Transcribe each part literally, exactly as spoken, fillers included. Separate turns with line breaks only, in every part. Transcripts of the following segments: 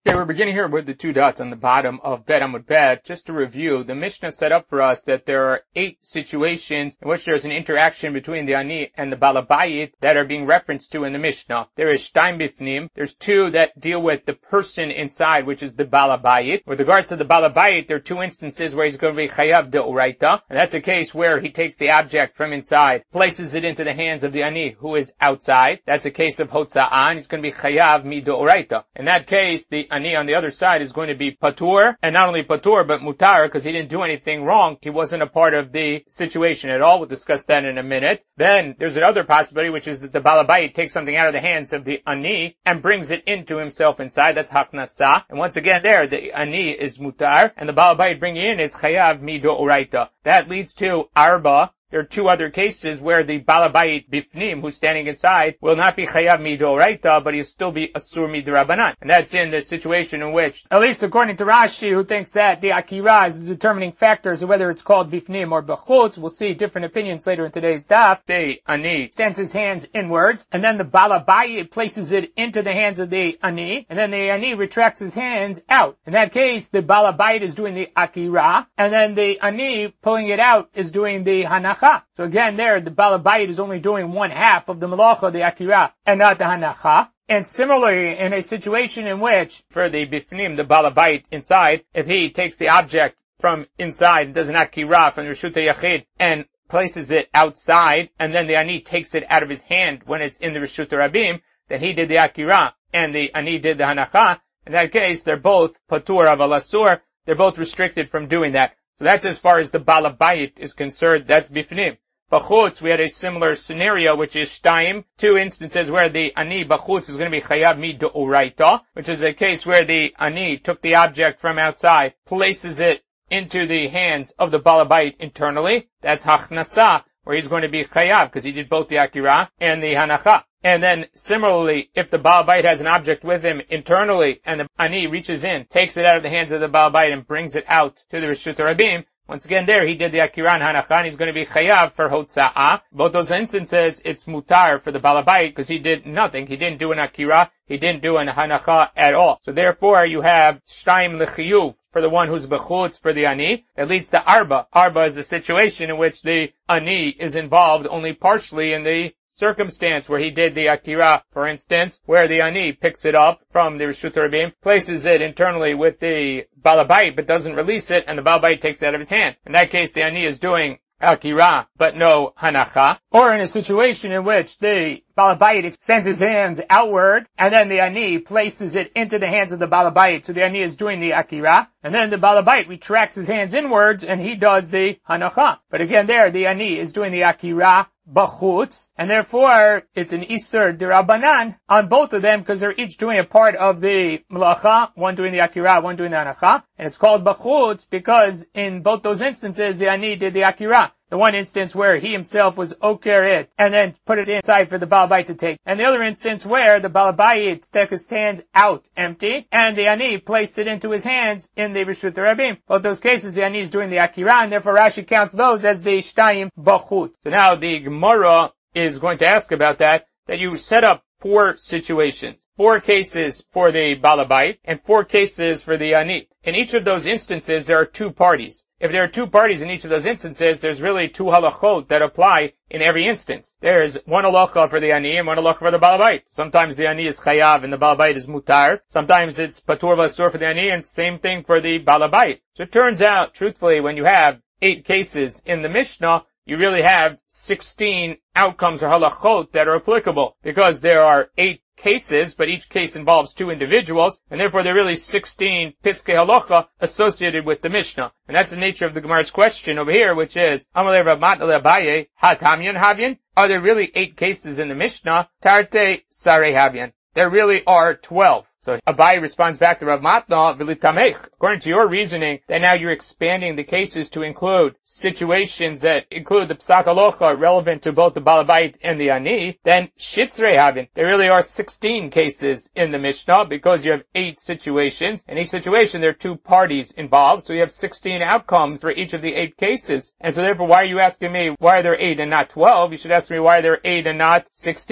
Okay, we're beginning here with the two dots on the bottom of Bet Amud Bet. Just to review, the Mishnah set up for us that there are eight situations in which there's an interaction between the Ani and the Balabayit that are being referenced to in the Mishnah. There is Shtaim Bifnim. There's two that deal with the person inside, which is the Balabayit. With regards to the Balabayit, there are two instances where he's going to be Chayav De'oraita, and that's a case where he takes the object from inside, places it into the hands of the Ani who is outside. That's a case of Hotza'ah, and he's going to be Chayav Mi De'oraita. In that case, the Ani on the other side is going to be patur, and not only patur but mutar, because he didn't do anything wrong. He wasn't a part of the situation at all. We'll discuss that in a minute. Then there's another possibility, which is that the balabayit takes something out of the hands of the ani and brings it into himself inside. That's haknasa. And once again there, the ani is mutar, and the balabayit bringing it in is chayav mido oraita. That leads to arba. There are two other cases where the balabayit bifnim, who's standing inside, will not be chayav midoraita, but he'll still be asur midrabanan. And that's in the situation in which, at least according to Rashi, who thinks that the akira is the determining factors of whether it's called bifnim or bechutz. We'll see different opinions later in today's daf. The ani extends his hands inwards, and then the balabayit places it into the hands of the ani, and then the ani retracts his hands out. In that case, the balabayit is doing the akira, and then the ani pulling it out is doing the hanacha. So again there, the balabayit is only doing one half of the malacha, the akira, and not the hanacha. And similarly, in a situation in which, for the bifnim, the balabayit inside, if he takes the object from inside, does an akira from the Reshut HaYachid, and places it outside, and then the ani takes it out of his hand when it's in the Reshut HaRabim, then he did the akira, and the ani did the hanacha. In that case, they're both patur of alasur, they're both restricted from doing that. So that's as far as the balabayit is concerned. That's bifnim. Bachutz, we had a similar scenario, which is shtaim, two instances where the ani bachutz is going to be chayav mi de'oraita, which is a case where the ani took the object from outside, places it into the hands of the balabayit internally. That's hachnasa, where he's going to be chayav, because he did both the akira and the hanacha. And then similarly, if the balabayit has an object with him internally, and the ani reaches in, takes it out of the hands of the balabayit and brings it out to the Reshut HaRabim, once again there, he did the akira and hanacha, and he's going to be chayav for hotza'ah. Both those instances, it's mutar for the balabayit, because he did nothing. He didn't do an akira, he didn't do an hanacha at all. So therefore, you have shtaim lechiyuv for the one who's bechutz for the ani. That leads to arba. Arba is a situation in which the ani is involved only partially in the circumstance where he did the akira, for instance, where the ani picks it up from the Reshut HaRabim, places it internally with the balabayit, but doesn't release it, and the balabayit takes it out of his hand. In that case, the ani is doing akira, but no hanacha. Or in a situation in which the balabayit extends his hands outward, and then the ani places it into the hands of the balabayit, so the ani is doing the akira, and then the balabayit retracts his hands inwards, and he does the hanacha. But again there, the ani is doing the akira, bachutz, and therefore it's an isur derabanan on both of them, because they're each doing a part of the malacha, one doing the akira, one doing the hanacha, and it's called bachutz because in both those instances the ani did the akira. The one instance where he himself was oker it, and then put it inside for the balabayit to take. And the other instance where the balabayit took his hands out empty, and the ani placed it into his hands in the Reshut HaRabim. Both those cases, the ani is doing the akira, and therefore Rashi counts those as the shtayim bachut. So now the Gemara is going to ask about that, that you set up four situations. Four cases for the balabayit, and four cases for the ani. In each of those instances, there are two parties. If there are two parties in each of those instances, there's really two halachot that apply in every instance. There's one halacha for the ani and one halacha for the balabayit. Sometimes the ani is chayav and the balabayit is mutar. Sometimes it's patur v'asur for the ani, and same thing for the balabayit. So it turns out, truthfully, when you have eight cases in the Mishnah, you really have sixteen outcomes or halachot that are applicable, because there are eight cases, but each case involves two individuals, and therefore there are really sixteen piskei halacha associated with the Mishnah. And that's the nature of the Gemara's question over here, which is, Amalei Rav Matnah Abaye, hatamyan havyan? Are there really eight cases in the Mishnah? Tarte sarei havyan. There really are twelve. So Abaye responds back to Rav Matnah, v'litamech. According to your reasoning, that now you're expanding the cases to include situations that include the psak halacha relevant to both the balabayit and the ani, then shitzrei havin. There really are sixteen cases in the Mishnah, because you have eight situations. In each situation, there are two parties involved, so you have sixteen outcomes for each of the eight cases. And so therefore, why are you asking me why are there eight and not twelve? You should ask me why are there eight and not sixteen.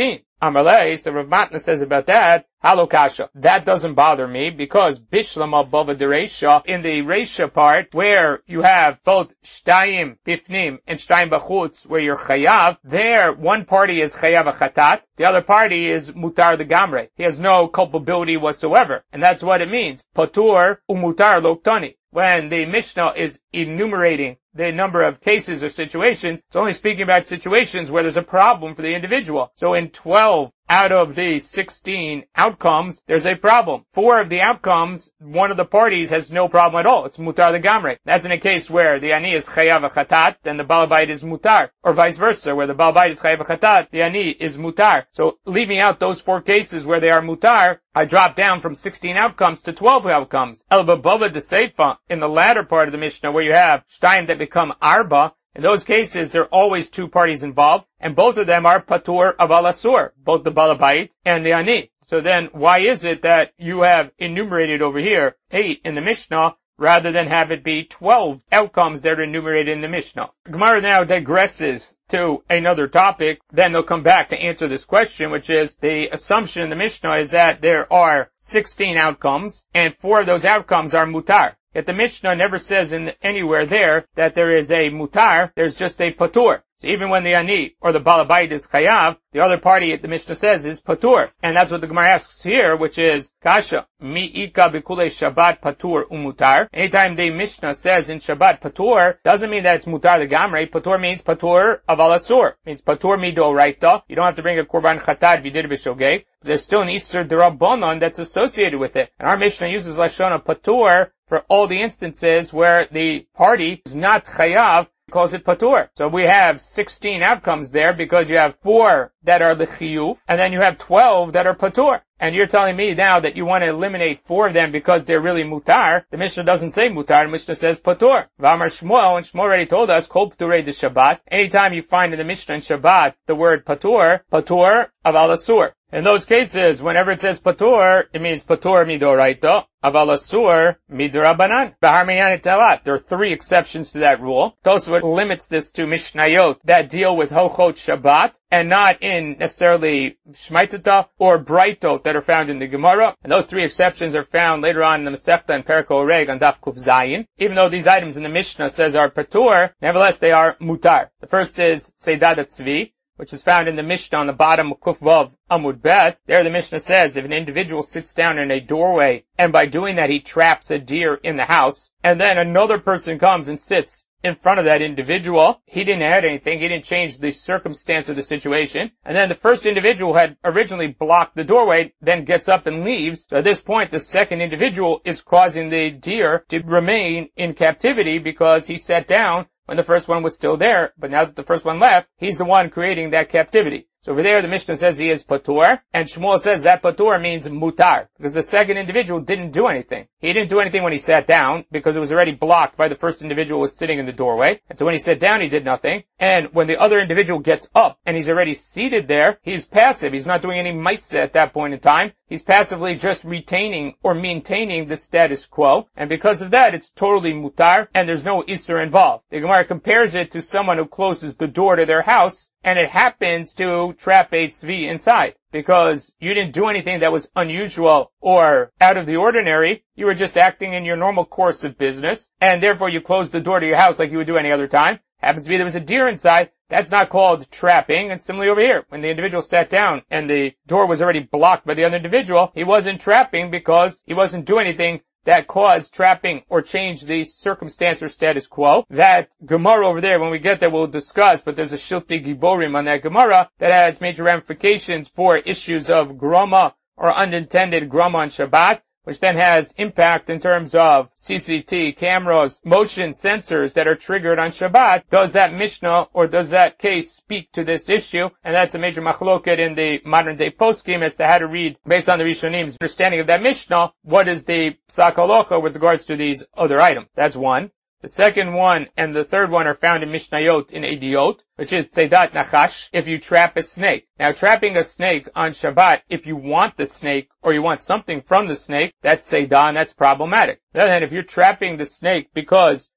Amalei, so Rav Matna says about that, Halokasha. That doesn't bother me because Bishlama Bava de Reisha, in the Reisha part, where you have both Shtayim Bifnim and Shtayim Bachutz, where you're Chayav, there one party is Chayav Achatat, the other party is Mutar de Gamre. He has no culpability whatsoever. And that's what it means. Patur umutar loktani. When the Mishnah is enumerating the number of cases or situations, it's only speaking about situations where there's a problem for the individual. So in twelve out of the sixteen outcomes, there's a problem. Four of the outcomes, one of the parties has no problem at all. It's mutar legamre. That's in a case where the ani is chayav achatat, then the balabait is mutar. Or vice versa, where the balabait is chayav achatat, the ani is mutar. So leaving out those four cases where they are mutar, I drop down from sixteen outcomes to twelve outcomes. El babava de seifa, in the latter part of the Mishnah, where you have shtayim that become arba, in those cases, there are always two parties involved, and both of them are patur aval asur, both the balabait and the ani. So then, why is it that you have enumerated over here eight in the Mishnah, rather than have it be twelve outcomes that are enumerated in the Mishnah? Gemara now digresses to another topic, then they'll come back to answer this question, which is the assumption in the Mishnah is that there are sixteen outcomes, and four of those outcomes are mutar. Yet the Mishnah never says in anywhere there that there is a mutar, there's just a patur. So even when the ani or the balabait is chayav, the other party, the Mishnah says, is patur. And that's what the Gemara asks here, which is, kasha, mi ika b'kulei Shabbat patur umutar. Anytime the Mishnah says in Shabbat patur, doesn't mean that it's mutar legamre. Patur means patur aval asur. Means patur midoraita. You don't have to bring a korban chatat if you did it b'shogeg. There's still an Isur D'Rabbanan that's associated with it. And our Mishnah uses Lashon of patur for all the instances where the party is not chayav, calls it patur. So we have sixteen outcomes there because you have four that are the chiyuv, and then you have twelve that are patur. And you're telling me now that you want to eliminate four of them because they're really mutar. The Mishnah doesn't say mutar, the Mishnah says patur. V'amar Shmuel, and Shmuel already told us, kol paturei de Shabbat. Anytime you find in the Mishnah in Shabbat the word patur, patur aval asur. In those cases, whenever it says patur, it means patur midoraita, aval asur midrabanan. B'harmiyanet talat. There are three exceptions to that rule. Tosafot limits this to Mishnayot that deal with Hochot Shabbat, and not in necessarily Shmaitata or Braitot that are found in the Gemara. And those three exceptions are found later on in the Masechta and Perek Oreg on Daf Kuf Zayin. Even though these items in the Mishnah says are patur, nevertheless they are mutar. The first is Seidat Tzvi, which is found in the Mishnah on the bottom of Kuf Vav Amud Bet. There the Mishnah says if an individual sits down in a doorway and by doing that he traps a deer in the house, and then another person comes and sits in front of that individual, he didn't add anything, he didn't change the circumstance of the situation, and then the first individual had originally blocked the doorway, then gets up and leaves. So at this point the second individual is causing the deer to remain in captivity because he sat down when the first one was still there, but now that the first one left, he's the one creating that captivity. So over there, the Mishnah says he is patur, and Shmuel says that patur means mutar, because the second individual didn't do anything. He didn't do anything when he sat down, because it was already blocked by the first individual who was sitting in the doorway. And so when he sat down, he did nothing. And when the other individual gets up, and he's already seated there, he's passive. He's not doing any maisa at that point in time. He's passively just retaining or maintaining the status quo. And because of that, it's totally mutar, and there's no isur involved. The Gemara compares it to someone who closes the door to their house, and it happens to trap a tzvi inside, because you didn't do anything that was unusual or out of the ordinary. You were just acting in your normal course of business, and therefore you closed the door to your house like you would do any other time. Happens to be there was a deer inside. That's not called trapping. And similarly over here, when the individual sat down and the door was already blocked by the other individual, he wasn't trapping because he wasn't doing anything that caused trapping or changed the circumstance or status quo. That Gemara over there, when we get there, we'll discuss, but there's a Shiltei Giborim on that Gemara that has major ramifications for issues of grama or unintended grama on Shabbat, which then has impact in terms of C C T cameras, motion sensors that are triggered on Shabbat. Does that Mishnah or does that case speak to this issue? And that's a major machloket in the modern day poskim as to how to read, based on the Rishonim's understanding of that Mishnah, what is the psak halacha with regards to these other items. That's one. The second one and the third one are found in Mishnayot in Ediot, which is Tzeidat Nachash, if you trap a snake. Now, trapping a snake on Shabbat, if you want the snake or you want something from the snake, that's Tzeidah, and that's problematic. On the other hand, if you're trapping the snake because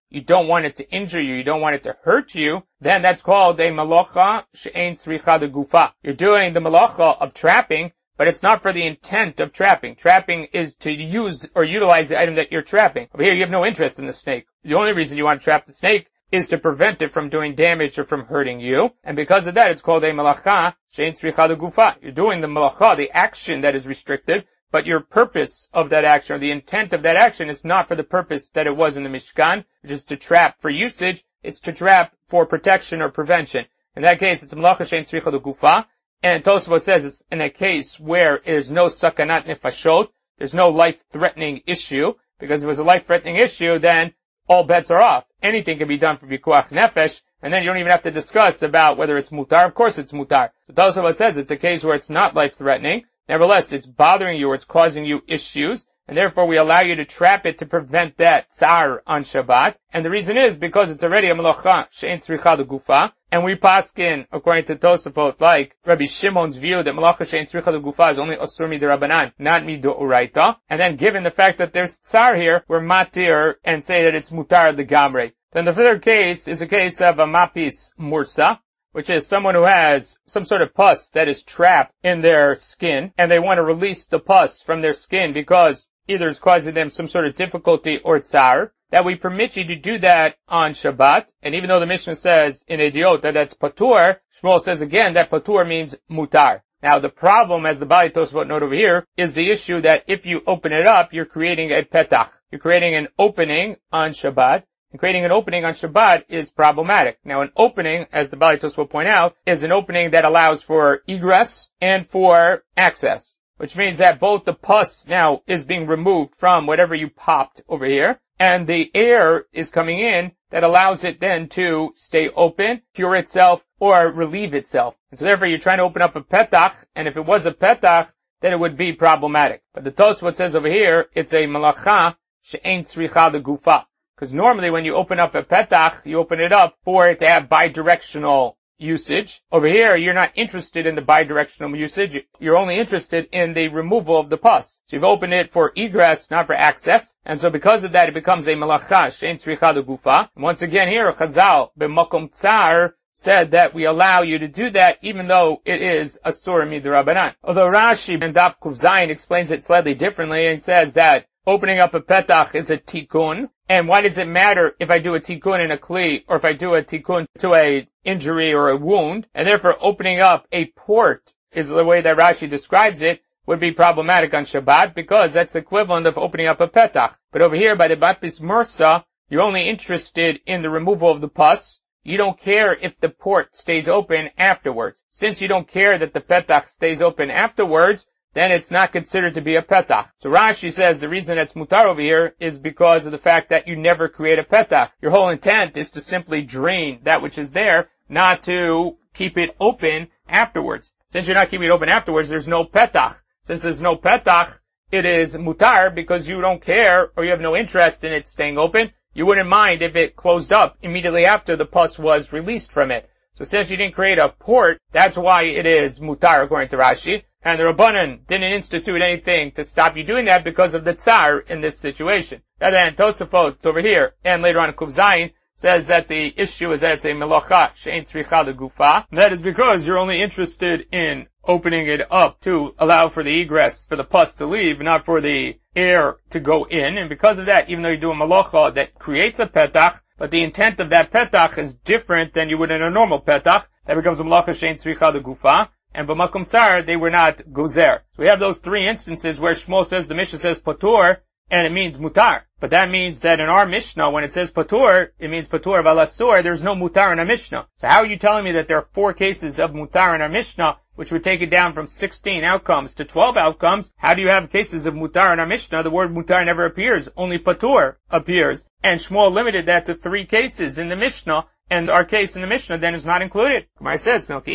you don't want it to injure you, you don't want it to hurt you, then that's called a malacha she'ein tzricha de gufa. You're doing the malacha of trapping, but it's not for the intent of trapping. Trapping is to use or utilize the item that you're trapping. Over here, you have no interest in the snake. The only reason you want to trap the snake is to prevent it from doing damage or from hurting you. And because of that, it's called a malacha she'ein tzricha de gufa. You're doing the malacha, the action that is restricted, but your purpose of that action, or the intent of that action, is not for the purpose that it was in the Mishkan, which is to trap for usage. It's to trap for protection or prevention. In that case, it's a malacha she'ein tzricha de gufa. And Tosafot says it's in a case where there's no sakanat nefashot, there's no life-threatening issue, because if it was a life-threatening issue, then all bets are off. Anything can be done for pikuach nefesh, and then you don't even have to discuss about whether it's mutar. Of course it's mutar. So Tosafot says it's a case where it's not life-threatening. Nevertheless, it's bothering you or it's causing you issues, and therefore we allow you to trap it to prevent that tsar on Shabbat. And the reason is because it's already a malacha she'ein tzricha de gufa, and we paskin, according to Tosafot, like Rabbi Shimon's view that malacha she'ein tzricha de gufa is only osur mid'Rabbanan, not mid'oraita. And then given the fact that there's tsar here, we're matir and say that it's mutar de gamre. Then the third case is a case of a mapis mursa, which is someone who has some sort of pus that is trapped in their skin, and they want to release the pus from their skin because either it's causing them some sort of difficulty or tsar, that we permit you to do that on Shabbat. And even though the Mishnah says in Ediot that that's patur, Shmuel says again that patur means mutar. Now the problem, as the Bali Tosafot note over here, is the issue that if you open it up, you're creating a petach. You're creating an opening on Shabbat. And creating an opening on Shabbat is problematic. Now an opening, as the Bali Tosafot point out, is an opening that allows for egress and for access, which means that both the pus now is being removed from whatever you popped over here, and the air is coming in that allows it then to stay open, cure itself, or relieve itself. And so therefore you're trying to open up a petach, and if it was a petach, then it would be problematic. But the Tosafot says over here, it's a malacha she'ein tzricha de gufa. Because normally when you open up a petach, you open it up for it to have bidirectional usage. Over here, you're not interested in the bidirectional usage. You're only interested in the removal of the pus. So you've opened it for egress, not for access. And so because of that, it becomes a malacha she'ein tzricha de gufa. And once again here, Chazal, b'makom tsar, said that we allow you to do that even though it is asur mid'Rabbanan. Although Rashi and Daf Kuf Zayin explains it slightly differently and says that opening up a petach is a tikkun. And why does it matter if I do a tikkun in a kli or if I do a tikkun to a injury or a wound? And therefore opening up a port is the way that Rashi describes it would be problematic on Shabbat because that's equivalent of opening up a petach. But over here by the mapis mursa, you're only interested in the removal of the pus. You don't care if the port stays open afterwards. Since you don't care that the petach stays open afterwards, then it's not considered to be a petach. So Rashi says the reason it's mutar over here is because of the fact that you never create a petach. Your whole intent is to simply drain that which is there, not to keep it open afterwards. Since you're not keeping it open afterwards, there's no petach. Since there's no petach, it is mutar because you don't care or you have no interest in it staying open. You wouldn't mind if it closed up immediately after the pus was released from it. So since you didn't create a port, that's why it is mutar according to Rashi. And the Rabbanan didn't institute anything to stop you doing that because of the tsar in this situation. Rather than Tosafot over here, and later on Kuf Zayin, says that the issue is that it's a melacha she'ein tzricha de gufa. That is because you're only interested in opening it up to allow for the egress, for the pus to leave, not for the air to go in. And because of that, even though you do a melacha that creates a petach, but the intent of that petach is different than you would in a normal petach, that becomes a melacha she'ein tzricha de gufa. And b'makom tsar, they were not gozer. So we have those three instances where Shmuel says, the Mishnah says patur, and it means mutar. But that means that in our Mishnah, when it says patur, it means patur val asur, there's no mutar in our Mishnah. So how are you telling me that there are four cases of mutar in our Mishnah, which would take it down from sixteen outcomes to twelve outcomes? How do you have cases of mutar in our Mishnah? The word mutar never appears, only patur appears. And Shmuel limited that to three cases in the Mishnah, and our case in the Mishnah then is not included. Gemara says, the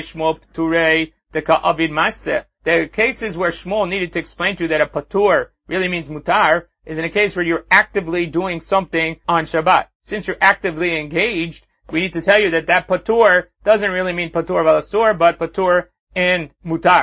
cases where Shmuel needed to explain to you that a patur really means mutar is in a case where you're actively doing something on Shabbat. Since you're actively engaged, we need to tell you that that patur doesn't really mean patur val asur, but patur and mutar.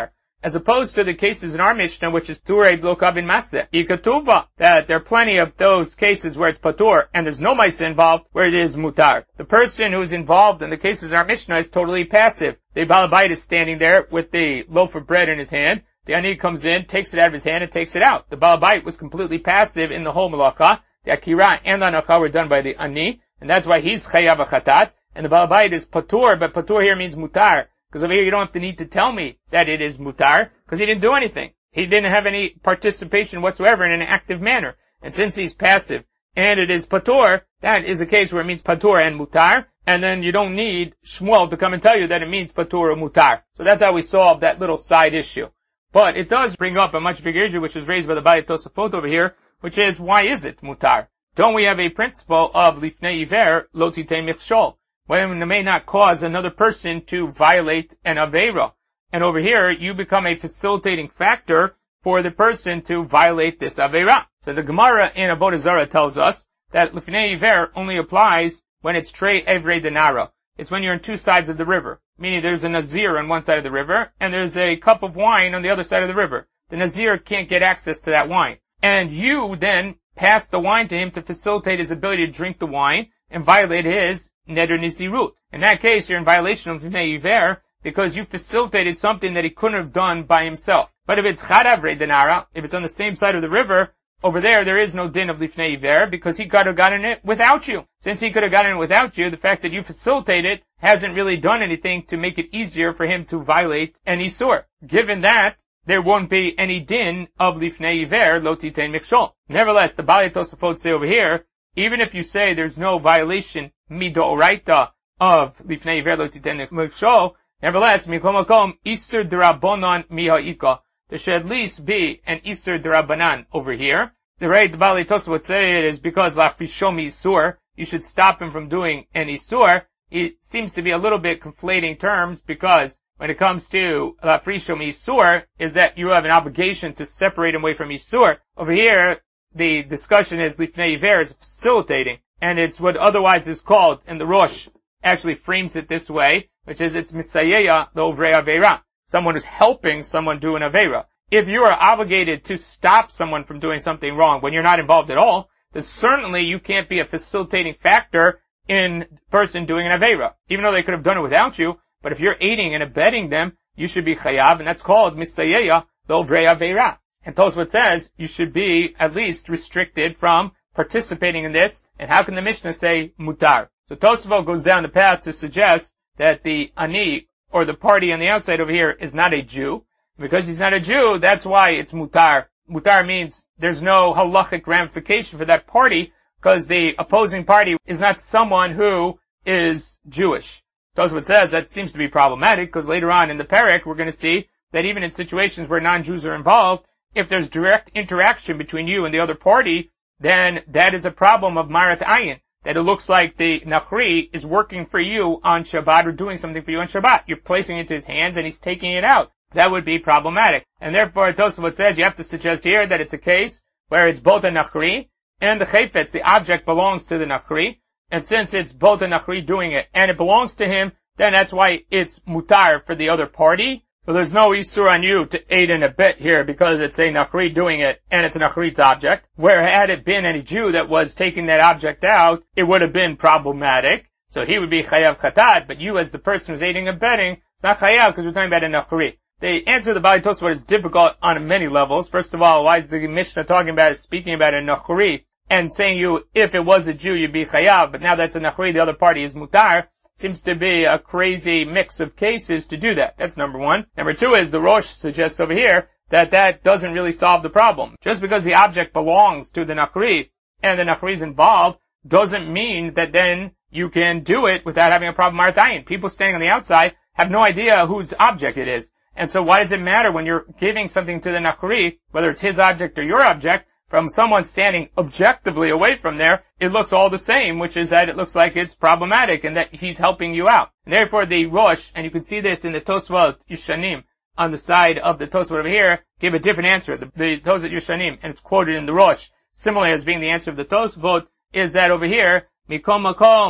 as opposed to the cases in our Mishnah, which is Turei Blokav in Maseh, Ikatuva, that there are plenty of those cases where it's Patur, and there's no Maisa involved, where it is Mutar. The person who is involved in the cases in our Mishnah is totally passive. The Balabait is standing there with the loaf of bread in his hand. The Ani comes in, takes it out of his hand, and takes it out. The Balabait was completely passive in the whole Malacha. The Akira and the Anacha were done by the Ani, and that's why he's Chayav Chatat. And the Balabait is Patur, but Patur here means Mutar. Because over here you don't have to need to tell me that it is Mutar, because he didn't do anything. He didn't have any participation whatsoever in an active manner. And since he's passive, and it is Patur, that is a case where it means Patur and Mutar, and then you don't need Shmuel to come and tell you that it means Patur or Mutar. So that's how we solve that little side issue. But it does bring up a much bigger issue, which is raised by the Bayit Tosafot over here, which is, why is it Mutar? Don't we have a principle of Lifnei Iver, Lo Titei Michshol? When it may not cause another person to violate an Aveira. And over here, you become a facilitating factor for the person to violate this Aveira. So the Gemara in Avodah Zarah tells us that Lifnei Iver only applies when it's Trei Evrei Denara. It's when you're on two sides of the river. Meaning there's a Nazir on one side of the river, and there's a cup of wine on the other side of the river. The Nazir can't get access to that wine. And you then pass the wine to him to facilitate his ability to drink the wine and violate his Neder Nisirut. In that case, you're in violation of Lifnei Iver because you facilitated something that he couldn't have done by himself. But if it's Chad Evrei Denara, if it's on the same side of the river, over there, there is no din of Lifnei Iver because he could have gotten it without you. Since he could have gotten it without you, the fact that you facilitated hasn't really done anything to make it easier for him to violate an Isur. Given that, there won't be any din of Lifnei Iver, Lo Titein Mikshol. Nevertheless, the Balei Tosafot say over here, even if you say there's no violation midoraita of Lifnei Iver, Lo Titein Mikshol, nevertheless, Mikom Makom, Isur D'Rabbanan Miha'ika. There should at least be an Isur D'Rabbanan over here. The way the Balei Tosafot would say it is because Lafrishom Isur, you should stop him from doing an Isur. It seems to be a little bit conflating terms because when it comes to Lafrishom Isur, is that you have an obligation to separate him away from Isur. Over here, the discussion is Lifnei Iver is facilitating, and it's what otherwise is called, and the Rosh actually frames it this way, which is it's Misayeya Lovrei Aveira. Someone who's helping someone do an Aveira. If you are obligated to stop someone from doing something wrong when you're not involved at all, then certainly you can't be a facilitating factor in the person doing an Aveira. Even though they could have done it without you, but if you're aiding and abetting them, you should be Chayav, and that's called Misayeya Lovrei Aveira. And Tosfot says you should be at least restricted from participating in this. And how can the Mishnah say Mutar? So Tosfot goes down the path to suggest that the Ani, or the party on the outside over here, is not a Jew. Because he's not a Jew, that's why it's Mutar. Mutar means there's no halachic ramification for that party, because the opposing party is not someone who is Jewish. Tosfot says that seems to be problematic, because later on in the Perek, we're going to see that even in situations where non-Jews are involved, if there's direct interaction between you and the other party, then that is a problem of Marat Ayin. That it looks like the Nachri is working for you on Shabbat or doing something for you on Shabbat. You're placing it into his hands and he's taking it out. That would be problematic. And therefore, Tosafot says you have to suggest here that it's a case where it's both a Nachri and the Chayfetz, the object belongs to the Nachri. And since it's both a Nachri doing it and it belongs to him, then that's why it's Mutar for the other party. So there's no Isur on you to aid and abet here because it's a Nachri doing it and it's a Nachri's object. Where had it been any Jew that was taking that object out, it would have been problematic. So he would be Chayav Chatat, but you as the person who's aiding and abetting, it's not Chayav because we're talking about a Nachri. The answer to the Balei Tosfot is difficult on many levels. First of all, why is the Mishnah talking about, speaking about a Nachri and saying you, if it was a Jew, you'd be Chayav, but now that's a Nachri, the other party is Mutar? Seems to be a crazy mix of cases to do that. That's number one. Number two is the Rosh suggests over here that that doesn't really solve the problem. Just because the object belongs to the Nachri and the Nachri is involved doesn't mean that then you can do it without having a problem Martayin. People standing on the outside have no idea whose object it is. And so why does it matter when you're giving something to the Nachri, whether it's his object or your object, from someone standing objectively away from there, it looks all the same, which is that it looks like it's problematic and that he's helping you out. And therefore the Rosh, and you can see this in the Tosfot Yishanim, on the side of the Tosfot over here, give a different answer. The, the Tosfot Yishanim, and it's quoted in the Rosh, similarly as being the answer of the Tosfot, is that over here, Mikom Makom,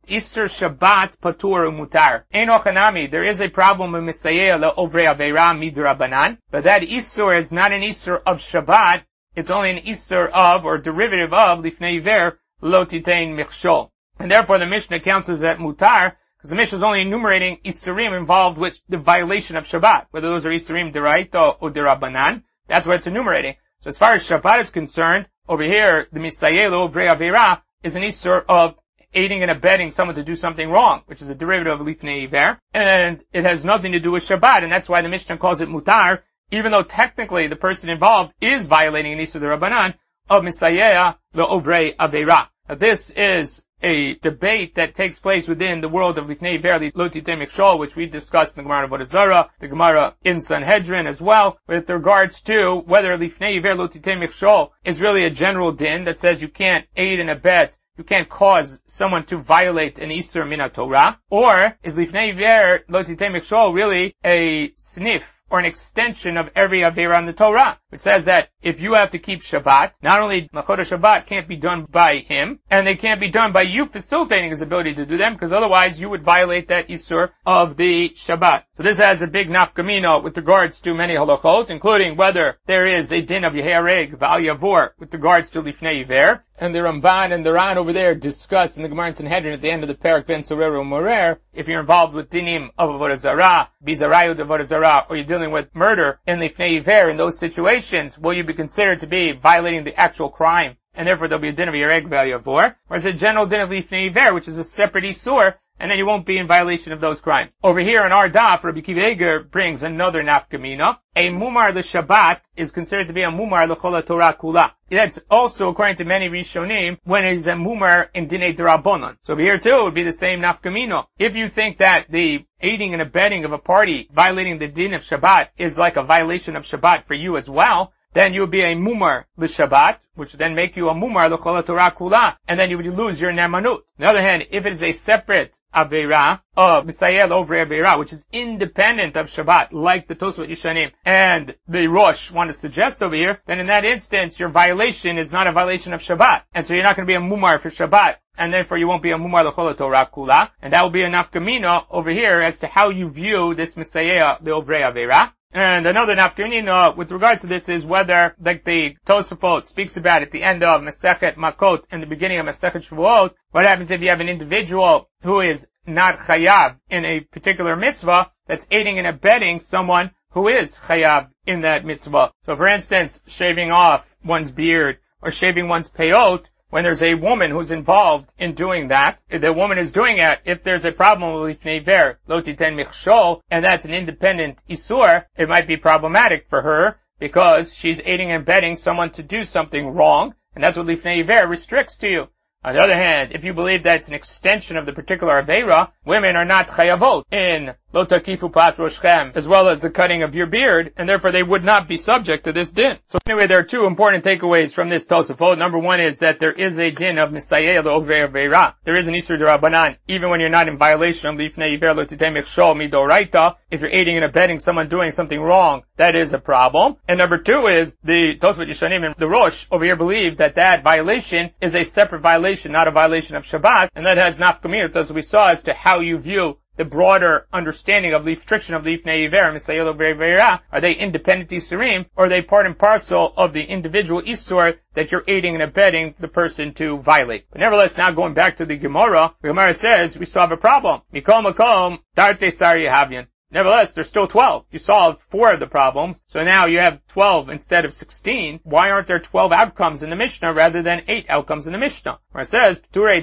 Isser Shabbat Patur Umutar. Ein Ochanami, there is a problem with Misayeh Le'ovrei Aveira Midrabanan, but that Isser is not an Isser of Shabbat, it's only an Isser of, or derivative of, Lifnei Iver Lo Titein Michshol. And therefore the Mishnah counts as that Mutar, because the Mishnah is only enumerating Isurim involved with the violation of Shabbat, whether those are Isurim Deraita or Derabanan. That's what it's enumerating. So as far as Shabbat is concerned, over here, the Misayeh Le'ovrei Aveira is an Isur of aiding and abetting someone to do something wrong, which is a derivative of Lifnei Iver, and it has nothing to do with Shabbat, and that's why the Mishnah calls it Mutar, even though technically the person involved is violating an Isur Derabanan of Misayeh Le'ovrei Aveira. Now this is a debate that takes place within the world of Lifnei Iver Lo Titei Michshol, which we discussed in the Gemara of Avodah Zarah, the Gemara in Sanhedrin as well, with regards to whether Lifnei Iver Lo Titei Michshol is really a general din that says you can't aid and abet, you can't cause someone to violate an Isur Min HaTorah, or is Lifnei Iver Lo Titei Michshol really a sniff or an extension of every Aveira in the Torah, which says that if you have to keep Shabbat, not only Malchot Shabbat can't be done by him, and they can't be done by you facilitating his ability to do them, because otherwise you would violate that Isur of the Shabbat. So this has a big nafkamina with regards to many halachot, including whether there is a din of Yehareg, V'al Yavor, with regards to Lifnei Iver. And the Ramban and the Ran over there discuss in the Gemara in Sanhedrin at the end of the Perak Ben Sorero Morer, if you're involved with dinim of Avodah Zarah, Bizarayut Avodah Zarah, or you're dealing with murder in Lifnei Iver, in those situations, will you be considered to be violating the actual crime? And therefore there'll be a din of Yereg V'al Yavor, whereas a general din of Lifnei Iver, which is a separate Isur, and then you won't be in violation of those crimes. Over here in our daf, Rabbi Akiva Eiger brings another nafkamina. A mumar l'Shabbat is considered to be a mumar l'chol Torah kula. That's also, according to many Rishonim, when it is a mumar in dinei d'Rabbanan. So over here too, it would be the same nafkamina. If you think that the aiding and abetting of a party violating the din of Shabbat is like a violation of Shabbat for you as well, then you would be a mumar l'Shabbat, which would then make you a mumar l'chol Torah kula, and then you would lose your nemanut. On the other hand, if it is a separate Aveira of Misayeh Le'ovrei Aveira, which is independent of Shabbat, like the Tosfot Yishanim and the Rosh want to suggest over here, then in that instance, your violation is not a violation of Shabbat. And so you're not going to be a mumar for Shabbat, and therefore you won't be a mumar l'chol Torah kula. And that will be a nafkamina over here as to how you view this Misayeh Le'ovrei Aveira. And another nafkamina with regards to this is whether, like the Tosafot speaks about at the end of Masechet Makot and the beginning of Masechet Shavuot, what happens if you have an individual who is not chayav in a particular mitzvah that's aiding and abetting someone who is chayav in that mitzvah. So for instance, shaving off one's beard or shaving one's peyot, when there's a woman who's involved in doing that, if the woman is doing it, if there's a problem with Lifnei Iver, Lo Titen Michshol, and that's an independent Isur, it might be problematic for her because she's aiding and abetting someone to do something wrong, and that's what Lifnei Iver restricts to you. On the other hand, if you believe that it's an extension of the particular Aveira, women are not chayavot in Lo takifu pat roshchem, as well as the cutting of your beard, and therefore they would not be subject to this din. So anyway, there are two important takeaways from this Tosafot. Number one is that there is a din of Misayeh Le'ovrei Aveira. There is an Isur D'Rabbanan, even when you're not in violation of Lifnei Iver Lo Titei Michshol Midoraita. If you're aiding and abetting someone doing something wrong, that is a problem. And number two is the Tosfot Yishanim and the Rosh over here believe that that violation is a separate violation, not a violation of Shabbat, and that has nafkamiyot, as we saw, as to how you view the broader understanding of the restriction of Lifnei Iver, Misayeh Le'ovrei Aveira. Are they independent Isurim, or are they part and parcel of the individual Isur that you're aiding and abetting the person to violate? But nevertheless, now going back to the Gemara, the Gemara says, we solve a problem. Mikol makom, tarte sar yehavyan. Nevertheless, there's still twelve. You solved four of the problems, so now you have twelve instead of sixteen. Why aren't there twelve outcomes in the Mishnah rather than eight outcomes in the Mishnah? Where it says,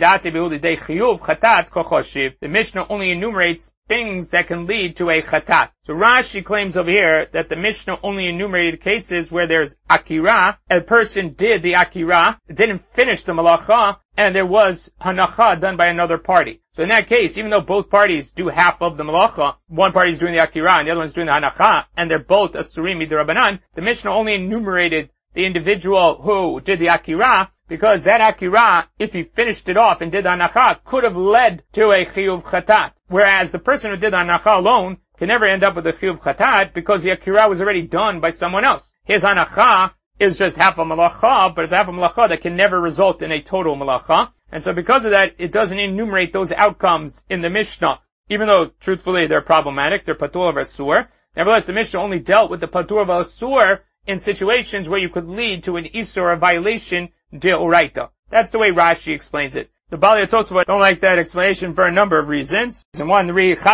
the Mishnah only enumerates things that can lead to a chatat. So Rashi claims over here that the Mishnah only enumerated cases where there's akira, a person did the akira, didn't finish the malacha, and there was hanacha done by another party. So in that case, even though both parties do half of the malacha, one party is doing the akira and the other one's doing the hanacha, and they're both asurim midrabanan, the Mishnah only enumerated the individual who did the akira, because that akira, if he finished it off and did the hanacha, could have led to a chiyuv chatat. Whereas the person who did the hanacha alone can never end up with a chiyuv chatat because the akira was already done by someone else. His hanacha is just half a malacha, but it's half a malacha that can never result in a total malacha. And so because of that, it doesn't enumerate those outcomes in the Mishnah. Even though, truthfully, they're problematic, they're patur of asur. Nevertheless, the Mishnah only dealt with the patur of asur in situations where you could lead to an isur, or a violation, deoraita. That's the way Rashi explains it. The Baalei Tosafot don't like that explanation for a number of reasons. And one,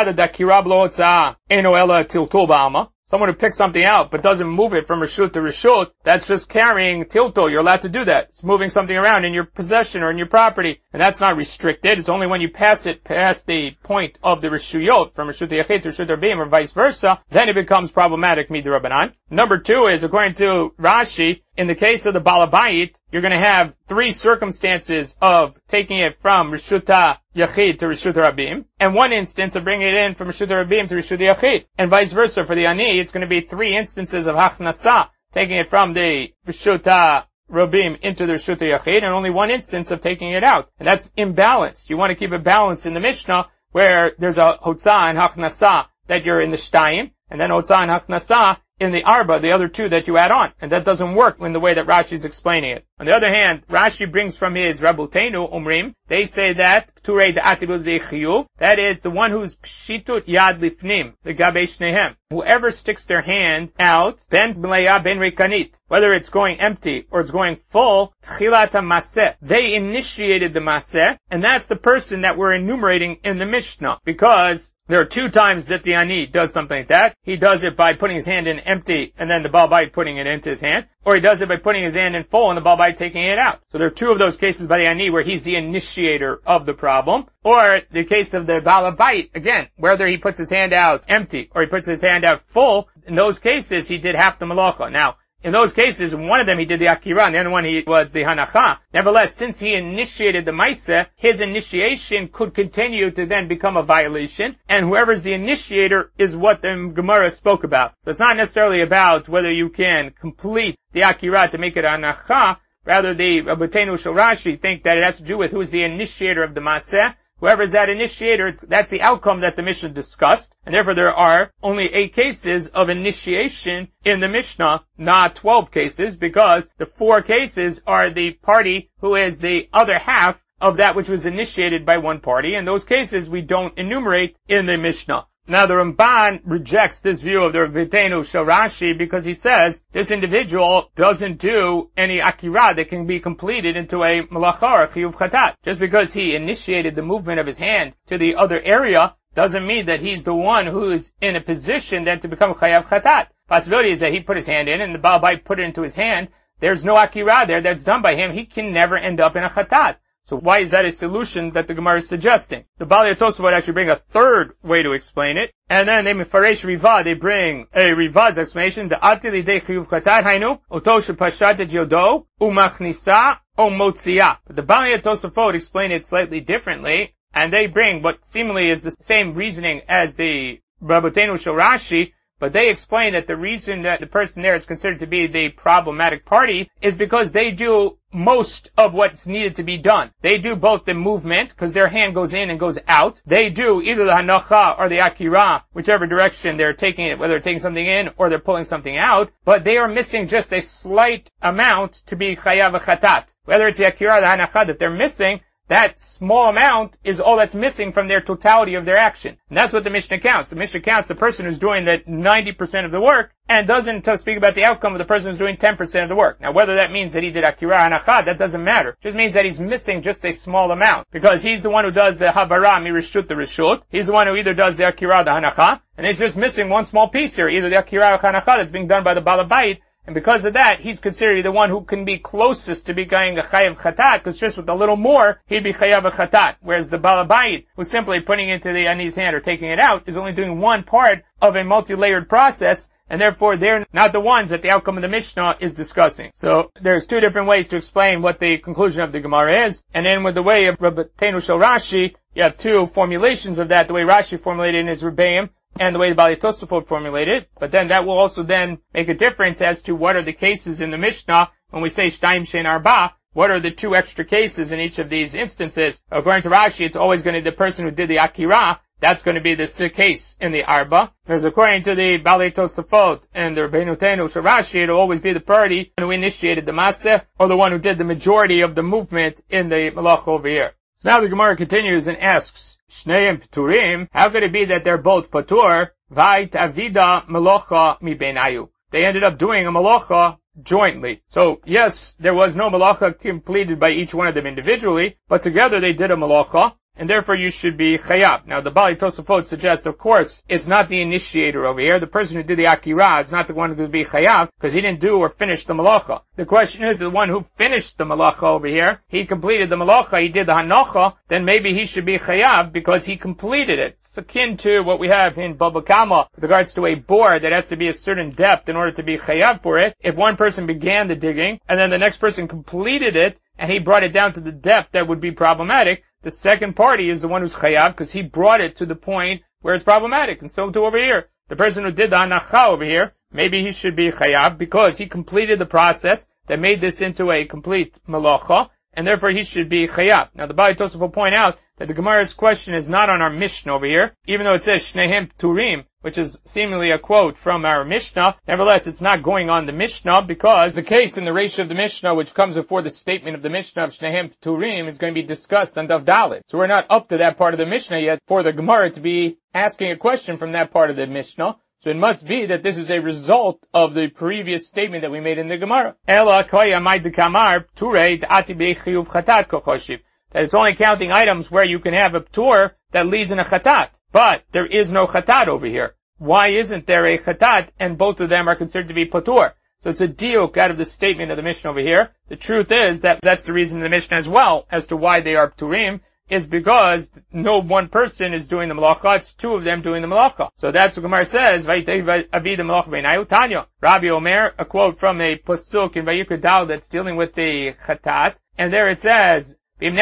someone who picks something out but doesn't move it from reshut to reshut, that's just carrying tilto. You're allowed to do that. It's moving something around in your possession or in your property. And that's not restricted. It's only when you pass it past the point of the reshuyot, from reshut to yachid to reshut rabim, or vice versa, then it becomes problematic midrabanan. Number two is, according to Rashi, in the case of the Balabayit, you're going to have three circumstances of taking it from Rishuta Yachid to Rishuta Rabim, and one instance of bringing it in from Rishuta Rabim to Rishuta Yachid. And vice versa for the Ani, it's going to be three instances of Hachnasa, taking it from the Rishuta Rabim into the Rishuta Yachid, and only one instance of taking it out. And that's imbalanced. You want to keep a balance in the Mishnah, where there's a Hotzah and Hachnasa that you're in the Shtayim, and then Hotzah and Hachnasa in the Arba, the other two that you add on. And that doesn't work in the way that Rashi is explaining it. On the other hand, Rashi brings from his Rabbeinu Umrim, they say that, Turei da'atilu de'chiyuv, that is the one who's pshitut yad lifnim, the gabei shnehem. Whoever sticks their hand out, ben mleya ben rekanit, whether it's going empty or it's going full, tchilat maseh, they initiated the maseh, and that's the person that we're enumerating in the Mishnah, because there are two times that the Ani does something like that. He does it by putting his hand in empty and then the Baal Bayit putting it into his hand. Or he does it by putting his hand in full and the Baal Bayit taking it out. So there are two of those cases by the Ani where he's the initiator of the problem. Or the case of the Baal Bayit, again, whether he puts his hand out empty or he puts his hand out full, in those cases he did half the malacha. Now, in those cases, in one of them he did the akira, and the other one he was the hanacha. Nevertheless, since he initiated the maaseh, his initiation could continue to then become a violation, and whoever's the initiator is what the Gemara spoke about. So it's not necessarily about whether you can complete the akira to make it a hanacha. Rather, the Rabbeinu Shel Rashi think that it has to do with who is the initiator of the maaseh. Whoever is that initiator, that's the outcome that the Mishnah discussed. And therefore there are only eight cases of initiation in the Mishnah, not twelve cases, because the four cases are the party who is the other half of that which was initiated by one party. And those cases we don't enumerate in the Mishnah. Now the Ramban rejects this view of the Rabbeinu Shel Rashi because he says this individual doesn't do any akira that can be completed into a malacha or a chiyuv chatat. Just because he initiated the movement of his hand to the other area doesn't mean that he's the one who is in a position then to become chayav chatat. Possibility is that he put his hand in and the Baal Bayit put it into his hand. There's no akira there that's done by him. He can never end up in a chatat. So why is that a solution that the Gemara is suggesting? The Baalei Tosafot actually bring a third way to explain it, and then they mefaresh riva, they bring a riva's explanation, the ati lidei chiyuv chatat hainu, oto shepashat et yodo, umachnisa, o motzia. But the Baalei Tosafot explain it slightly differently, and they bring what seemingly is the same reasoning as the Rabbeinu Shel Rashi, but they explain that the reason that the person there is considered to be the problematic party is because they do most of what's needed to be done. They do both the movement, because their hand goes in and goes out. They do either the hanacha or the akira, whichever direction they're taking it, whether they're taking something in or they're pulling something out, but they are missing just a slight amount to be chayav chatat. Whether it's the akira or the hanacha that they're missing, that small amount is all that's missing from their totality of their action. And that's what the Mishnah counts. The Mishnah counts the person who's doing that ninety percent of the work and doesn't speak about the outcome of the person who's doing ten percent of the work. Now, whether that means that he did akira hanacha, that doesn't matter. It just means that he's missing just a small amount. Because he's the one who does the havara mi reshut the reshut. He's the one who either does the akira or the hanacha. And he's just missing one small piece here, either the akira or hanacha that's being done by the Baal Bayit. And because of that, he's considered the one who can be closest to becoming a chayav chatat, because just with a little more, he'd be chayav chatat. Whereas the Baal Bayit, who's simply putting it into the Ani's hand or taking it out, is only doing one part of a multi-layered process, and therefore they're not the ones that the outcome of the Mishnah is discussing. So there's two different ways to explain what the conclusion of the Gemara is, and then with the way of Rabbeinu Shel Rashi, you have two formulations of that, the way Rashi formulated in his Rebbeim, and the way the Baalei Tosafot formulated, but then that will also then make a difference as to what are the cases in the Mishnah when we say Shtaim Shein Arba, what are the two extra cases in each of these instances. According to Rashi, it's always going to be the person who did the Akira, That's going to be the case in the Arba. Because according to the Balei Tosafot and the Rabbeinu Tenu Sharashi, it'll always be the party who initiated the Maseh, or the one who did the majority of the movement in the Malach over here. So now the Gemara continues and asks, Shneim Pturim, how could it be that they're both Patur? Vait Avida Malacha Mi Beinayu. They ended up doing a Malacha jointly. So yes, there was no Malacha completed by each one of them individually, but together they did a Malacha, and therefore you should be Chayab. Now the Balei Tosafot suggests, of course, it's not the initiator over here. The person who did the Akira is not the one who would be Chayab, because he didn't do or finish the Malacha. The question is, the one who finished the Malacha over here, he completed the Malacha, he did the Hanacha, then maybe he should be Chayab because he completed it. It's akin to what we have in Baba Kama with regards to a bore that has to be a certain depth in order to be Chayab for it. If one person began the digging, and then the next person completed it, and he brought it down to the depth that would be problematic, the second party is the one who's Chayav because he brought it to the point where it's problematic. And so too over here. The person who did the Hanacha over here, maybe he should be Chayav because he completed the process that made this into a complete Malacha, and therefore he should be Chayav. Now the Balei Tosafot will point out that the Gemara's question is not on our Mishnah over here, even though it says Shnehem Turim, which is seemingly a quote from our Mishnah. Nevertheless, it's not going on the Mishnah because the case in the ratio of the Mishnah, which comes before the statement of the Mishnah of Shnehem Turim, is going to be discussed on Daf Dalet. So we're not up to that part of the Mishnah yet for the Gemara to be asking a question from that part of the Mishnah. So it must be that this is a result of the previous statement that we made in the Gemara. Ela koya ma'dekamar turei da'ati be'chiyuv chatat kochoshiv. That it's only counting items where you can have a ptur that leads in a chatat. But there is no chatat over here. Why isn't there a chatat and both of them are considered to be patur? So it's a diuk out of the statement of the Mishnah over here. The truth is that that's the reason in the Mishnah as well as to why they are pturim, is because no one person is doing the malacha, it's two of them doing the malacha. So that's what Gemara says, Rabbi Omer, a quote from a pasuk in Vayikra Dal that's dealing with the chatat, and there it says,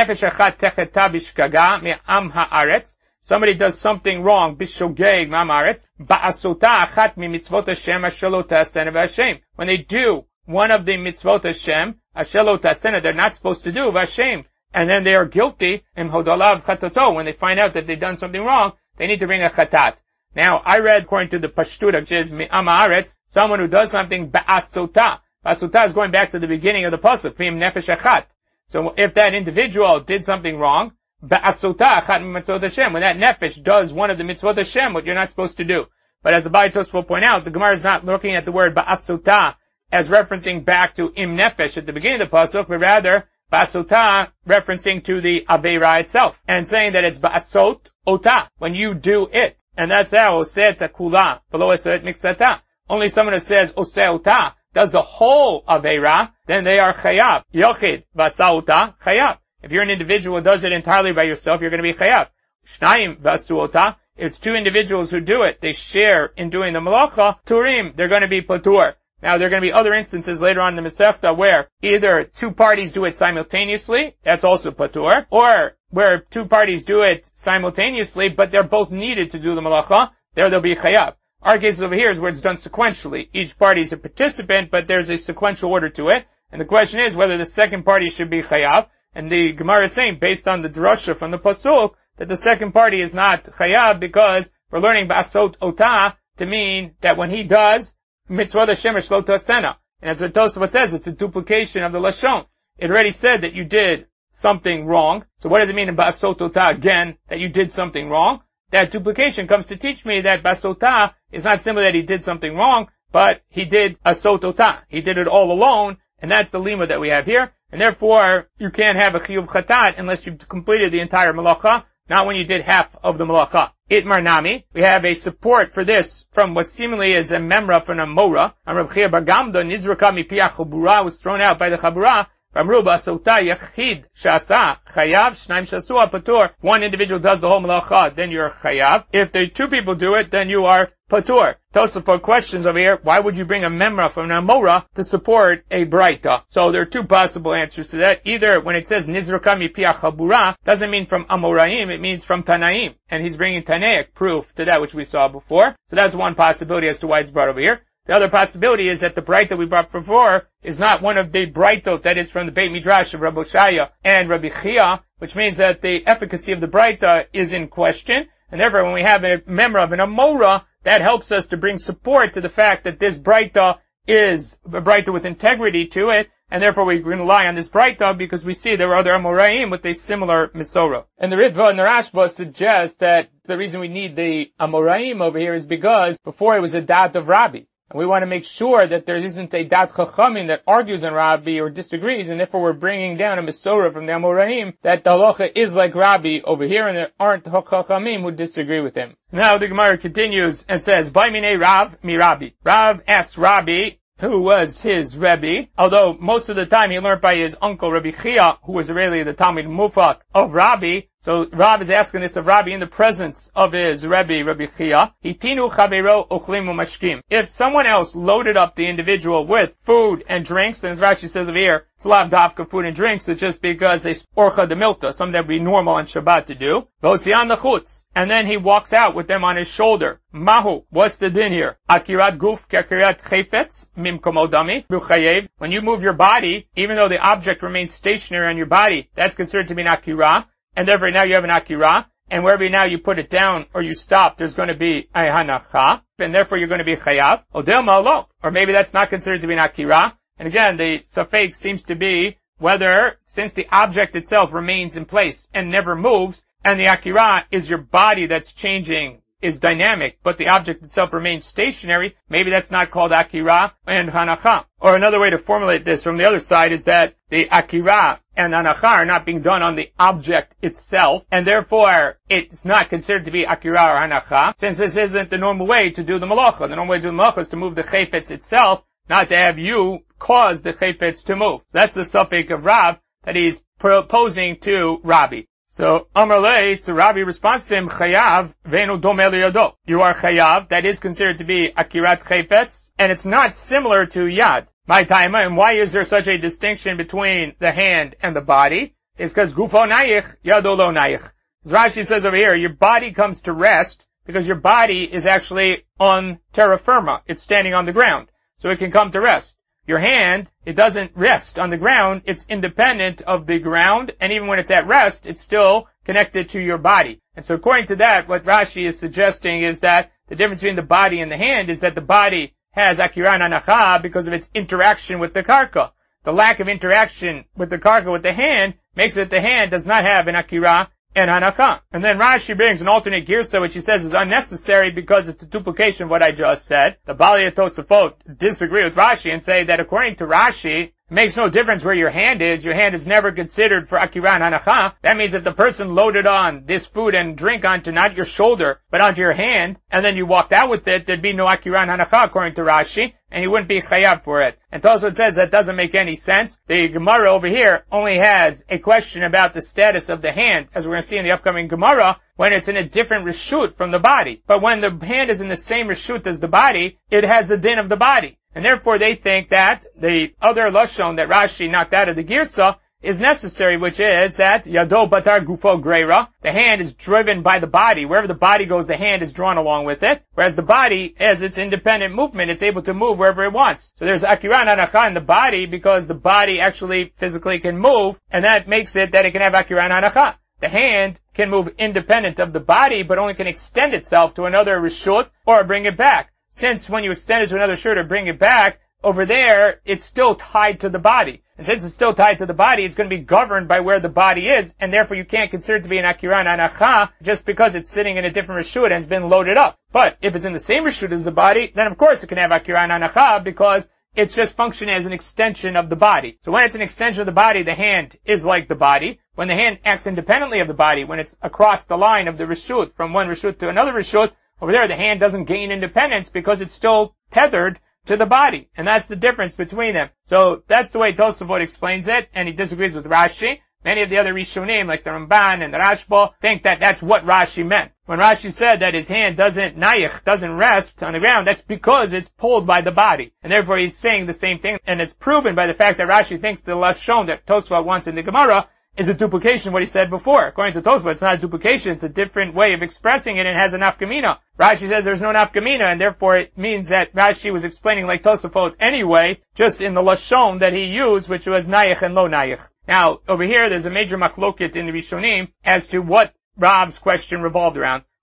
somebody does something wrong, bishogeg ma'aretz, ba'asota achat mi mitzvot Hashem asher lo ta'asena v'Hashem. When they do one of the mitzvot Hashem, asher lo ta'asena, they're not supposed to do v'Hashem, and then they are guilty, im hodolav chatato, when they find out that they've done something wrong, they need to bring a chatat. Now, I read according to the Pashtut, which is mi'amaretz, someone who does something ba'asota. Ba'asota is going back to the beginning of the pasuk, v'im nefesh achat. So if that individual did something wrong, ba'asota achat mitzvot Hashem, when that nefesh does one of the mitzvot Hashem, what you're not supposed to do. But as the Balei Tosafot will point out, the Gemara is not looking at the word ba'asota as referencing back to im nefesh at the beginning of the pasuk, but rather ba'asota referencing to the aveira itself, and saying that it's ba'asot ota, when you do it. And that's how oseh kula, below oseh mixata. Only someone who says oseh ota does the whole aveira, then they are chayab. Yochid v'asauta chayab. If you're an individual who does it entirely by yourself, you're going to be chayab. Shnayim v'asuota. If it's two individuals who do it, they share in doing the malacha, turim, they're going to be patur. Now, there are going to be other instances later on in the Masechta where either two parties do it simultaneously, that's also patur, or where two parties do it simultaneously, but they're both needed to do the malacha, there they'll be chayab. Our case over here is where it's done sequentially. Each party is a participant, but there's a sequential order to it. And the question is whether the second party should be chayav. And the Gemara is saying, based on the drasha from the pasuk, that the second party is not chayav because we're learning ba'asot ota to mean that when he does, mitzvah Hashem shlo ta'asena. And as the Tosafot says, it's a duplication of the lashon. It already said that you did something wrong. So what does it mean in ba'asot ota again, that you did something wrong? That duplication comes to teach me that basota is not simply that he did something wrong, but he did a sotota. He did it all alone, and that's the lima that we have here. And therefore, you can't have a chiyuv chatat unless you've completed the entire malacha, not when you did half of the malacha. Itmar nami, we have a support for this from what seemingly is a memra from a mora. Rav Chia bar Gamda nizraka mipiach chabura was thrown out by the chabura. One individual does the whole malacha, then you're chayav. If the two people do it, then you are patur. Tosafot questions over here, why would you bring a memra from an amora to support a braita? So there are two possible answers to that. Either when it says nizraka mipiach chabura, doesn't mean from amoraim, it means from tanaim. And he's bringing tanaic proof to that which we saw before. So that's one possibility as to why it's brought over here. The other possibility is that the braita we brought before is not one of the braitot that is from the Beit Midrash of Rabbi Oshaya and Rabbi Chia, which means that the efficacy of the braita is in question, And therefore, when we have a member of an Amora, that helps us to bring support to the fact that this Breita is a Breita with integrity to it, and therefore we rely on this Breita because we see there are other Amoraim with a similar Misora. And the Ritva and the Rashba suggest that the reason we need the Amoraim over here is because before it was a Dat of Rabbi. And we want to make sure that there isn't a Dat Chachamim that argues on Rabbi or disagrees, and therefore we're bringing down a Misora from the Amoraim that the halacha is like Rabbi over here, and there aren't Chachamim who disagree with him. Now the Gemara continues and says, By Minei Rav mi Rabbi. Rav asks Rabbi, who was his Rebbe, although most of the time he learned by his uncle Rabbi Chia, who was really the Talmid Mufak of Rabbi. So Rav is asking this of Rabbi in the presence of his Rebbe, Rabbi Chia. Hitinu chavero ochlim umashkim. If someone else loaded up the individual with food and drinks, and as Rashi says over here, it's lav davka food and drinks, it's just because they orcha de milta, something that would be normal on Shabbat to do. Votzian lechutz. And then he walks out with them on his shoulder. Mahu. What's the din here? Akirat guf kakirat chayfetz mimkomodami buchayev. When you move your body, even though the object remains stationary on your body, that's considered to be an akira. And therefore now you have an akira, and wherever now you put it down or you stop, there's going to be a hanacha, and therefore you're going to be chayav. Odel ma'alo. Or maybe that's not considered to be an akira. And again, the safek seems to be whether, since the object itself remains in place and never moves, and the akira is your body that's changing, is dynamic, but the object itself remains stationary, maybe that's not called akira and hanacha. Or another way to formulate this from the other side is that the akira and hanacha are not being done on the object itself, and therefore it's not considered to be akira or hanacha, since this isn't the normal way to do the malacha. The normal way to do the malacha is to move the chayfetz itself, not to have you cause the chayfetz to move. So that's the suffix of Rav that he's proposing to Rabbi. So, Amar Lei, so Rabbi responds to him, Chayav, ve'enu domeh liyado. You are Chayav, that is considered to be Akirat Chayfetz, and it's not similar to Yad. My time, and why is there such a distinction between the hand and the body? It's because Gufo Nayich, Yado lo Nayich. As Rashi says over here, your body comes to rest because your body is actually on terra firma. It's standing on the ground. So it can come to rest. Your hand, it doesn't rest on the ground, it's independent of the ground, and even when it's at rest, it's still connected to your body. And so according to that, what Rashi is suggesting is that the difference between the body and the hand is that the body has akira and hanacha because of its interaction with the karka. The lack of interaction with the karka with the hand makes it that the hand does not have an akira and hanacha. And then Rashi brings an alternate girsa, which he says is unnecessary because it's a duplication of what I just said. The Bali Tosafot disagree with Rashi and say that according to Rashi, it makes no difference where your hand is. Your hand is never considered for akira and hanacha. That means if the person loaded on this food and drink onto not your shoulder, but onto your hand, and then you walked out with it, there'd be no akira and hanacha according to Rashi, and you wouldn't be chayav for it. And Tosafot says that doesn't make any sense. The Gemara over here only has a question about the status of the hand, as we're going to see in the upcoming Gemara, when it's in a different reshut from the body. But when the hand is in the same reshut as the body, it has the din of the body. And therefore they think that the other lashon that Rashi knocked out of the girsa is necessary, which is that yado batar gufo greira. The hand is driven by the body. Wherever the body goes, the hand is drawn along with it. Whereas the body, as its independent movement, it's able to move wherever it wants. So there's akira and hanacha in the body because the body actually physically can move, and that makes it that it can have akira and hanacha. The hand can move independent of the body, but only can extend itself to another reshut or bring it back. Since when you extend it to another shirt or bring it back, over there, it's still tied to the body. And since it's still tied to the body, it's going to be governed by where the body is, and therefore you can't consider it to be an akira and hanacha just because it's sitting in a different reshut and it's been loaded up. But if it's in the same reshut as the body, then of course it can have akira and hanacha because it's just functioning as an extension of the body. So when it's an extension of the body, the hand is like the body. When the hand acts independently of the body, when it's across the line of the reshut, from one reshut to another reshut, over there the hand doesn't gain independence because it's still tethered to the body. And that's the difference between them. So that's the way Tosafot explains it, and he disagrees with Rashi. Many of the other Rishonim, like the Ramban and the Rashba, think that that's what Rashi meant. When Rashi said that his hand doesn't nayich, doesn't rest on the ground, that's because it's pulled by the body. And therefore he's saying the same thing, and it's proven by the fact that Rashi thinks the lashon that Tosafot wants in the Gemara is a duplication of what he said before. According to Tosafot, it's not a duplication, it's a different way of expressing it and has a nafkamina. Rashi says there's no nafkamina, and therefore it means that Rashi was explaining like Tosafot anyway, just in the lashon that he used, which was nayich and lo nayich. Now, over here, there's a major machloket in the Rishonim as to what Rav's question revolved around.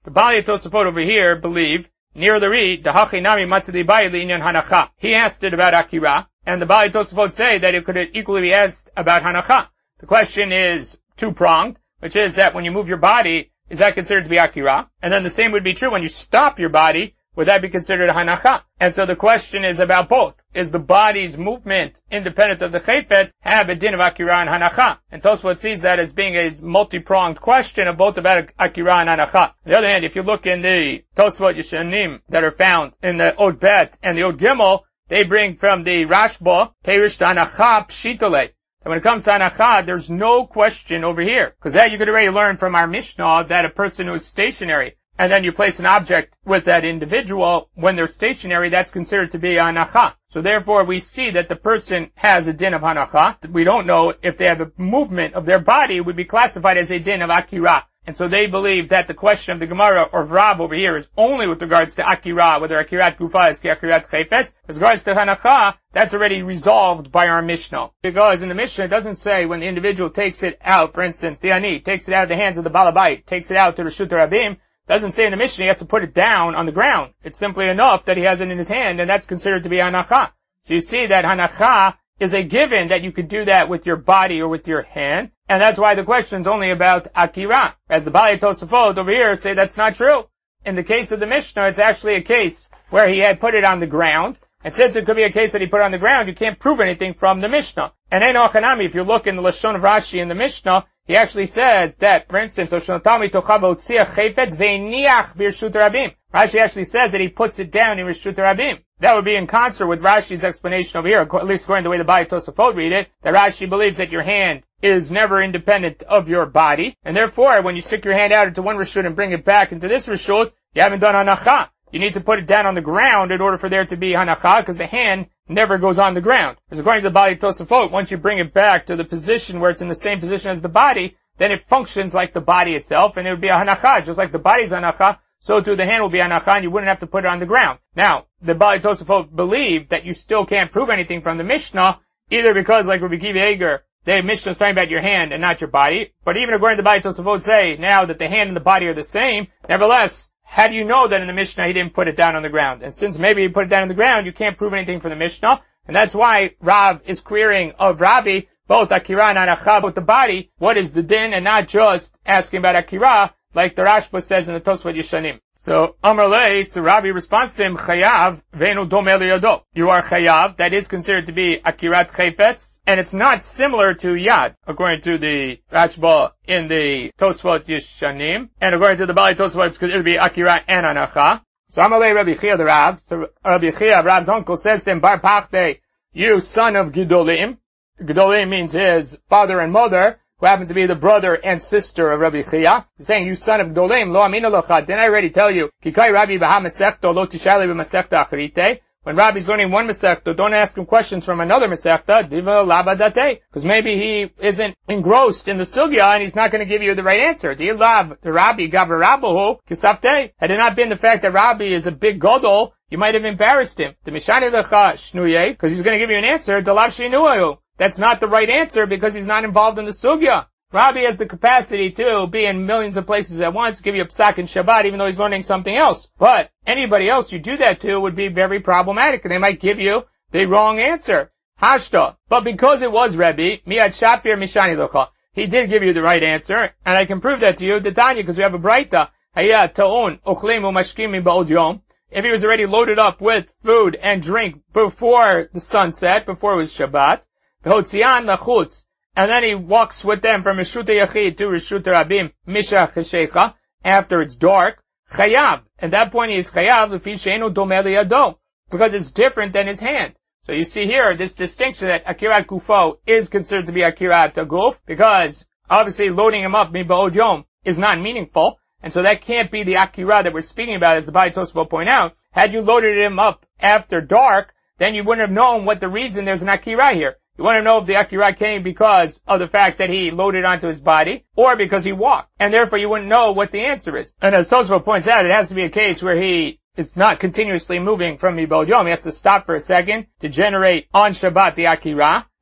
The Bali Tosafot over here believe, near the Ri, the Hachinami Matzadi Bayi Inyan Hanacha. He asked it about Akira, and the Bali Tosafot say that it could equally be asked about Hanacha. The question is two-pronged, which is that when you move your body, is that considered to be Akira? And then the same would be true when you stop your body, would that be considered a Hanacha? And so the question is about both. Is the body's movement independent of the Chayfetz have a din of Akira and Hanacha? And Tosfot sees that as being a multi-pronged question of both about Akira and Hanacha. On the other hand, if you look in the Tosfot Yeshanim that are found in the Od Bet and the Od Gimel, they bring from the Rashba, Perish Hanacha Pshitole. And when it comes to Hanacha, there's no question over here. Because that you could already learn from our Mishnah that a person who is stationary, and then you place an object with that individual, when they're stationary, that's considered to be hanacha. So therefore, we see that the person has a din of hanacha. We don't know if they have a movement of their body, it would be classified as a din of akira. And so they believe that the question of the Gemara or Rav over here is only with regards to akira, whether akirat gufa is akirat chayfetz. As regards to hanacha, that's already resolved by our Mishnah. Because in the Mishnah, it doesn't say when the individual takes it out, for instance, the ani takes it out of the hands of the balabait, takes it out to Reshut Rabim, doesn't say in the Mishnah he has to put it down on the ground. It's simply enough that he has it in his hand, and that's considered to be hanacha. So you see that hanacha is a given that you could do that with your body or with your hand, and that's why the question is only about akira. As the Bali Tosafot over here say that's not true. In the case of the Mishnah, it's actually a case where he had put it on the ground, and since it could be a case that he put it on the ground, you can't prove anything from the Mishnah. And Ein Ochanami, if you look in the Lashon of Rashi in the Mishnah, he actually says that, for instance, Rashi actually says that he puts it down in Reshut Rabim. That would be in concert with Rashi's explanation over here, at least according to the way the Bali Tosafot read it, that Rashi believes that your hand is never independent of your body, and therefore, when you stick your hand out into one Reshut and bring it back into this Reshut, you haven't done hanacha. You need to put it down on the ground in order for there to be hanacha, because the hand never goes on the ground. Because according to the Bali Tosafot, once you bring it back to the position where it's in the same position as the body, then it functions like the body itself, and it would be a hanacha. Just like the body's hanacha, so too the hand will be hanacha, and you wouldn't have to put it on the ground. Now, the Bali Tosafot believe that you still can't prove anything from the Mishnah, either because, like Rabbi Kiva Eger, the Mishnah is talking about your hand and not your body, but even according to the Bali Tosafot say, now that the hand and the body are the same, nevertheless, how do you know that in the Mishnah he didn't put it down on the ground? And since maybe he put it down on the ground, you can't prove anything from the Mishnah. And that's why Rav is querying of Rabbi, both Akira and Hanacha, both the body, what is the din, and not just asking about Akira, like the Rashba says in the Tosfot Yeshanim. So, Amar Lei, so Rabbi responds to him, Chayav, Veinu Domeh Liyado. You are Chayav, that is considered to be Akirat Chayfetz, and it's not similar to Yad, according to the Rashba in the Tosfot Yeshanim, and according to the Bali Tosfot, it's considered to be Akira and Hanacha. So Amar Lei Rabbi Chia the Rav, so Rabbi Chia, Rav's uncle, says to him, Bar Pachte, you son of Gedolim. Gedolim means his father and mother, who happen to be the brother and sister of Rabbi Chia. He's saying, you son of Gedolim, lo amina locha. Didn't I already tell you? Kikai Rabbi b'ha masechto lo tishali b'masechta achrite. When Rabbi's learning one masechta, don't ask him questions from another masechta, diva labadate. Because maybe he isn't engrossed in the sugya and he's not going to give you the right answer. Di lav, the Rabbi gavra rabbahu kisafte. Had it not been the fact that Rabbi is a big godol, you might have embarrassed him. The mishani lecha shnuye, because he's going to give you an answer, dalav shinuayu. That's not the right answer because he's not involved in the sugya. Rabbi has the capacity to be in millions of places at once, give you a psak in Shabbat even though he's learning something else. But anybody else you do that to would be very problematic and they might give you the wrong answer. Hashta. But because it was Rebbe, miyad shapir mishani locha, he did give you the right answer, and I can prove that to you, Tanya, because we have a braita. Hayat ta'un ochlim umashkim ba'od yom. If he was already loaded up with food and drink before the sunset, before it was Shabbat, and then he walks with them from Reshut Yachid to Reshut Rabim, Mishach Sheikha, after it's dark, Chayav. At that point he is Chayav, Lefi Sheinu Domeh Liyado, because it's different than his hand. So you see here, this distinction that Akirat Gufo is considered to be Akirat Guf, because obviously loading him up, Miba'od Yom, is not meaningful, and so that can't be the Akira that we're speaking about, as the Bali Tosafot point out. Had you loaded him up after dark, then you wouldn't have known what the reason there's an Akira here. You want to know if the Akira came because of the fact that he loaded onto his body, or because he walked. And therefore you wouldn't know what the answer is. And as Tosafot points out, it has to be a case where he is not continuously moving from Miba'od Yom. He has to stop for a second to generate on Shabbat the Akira.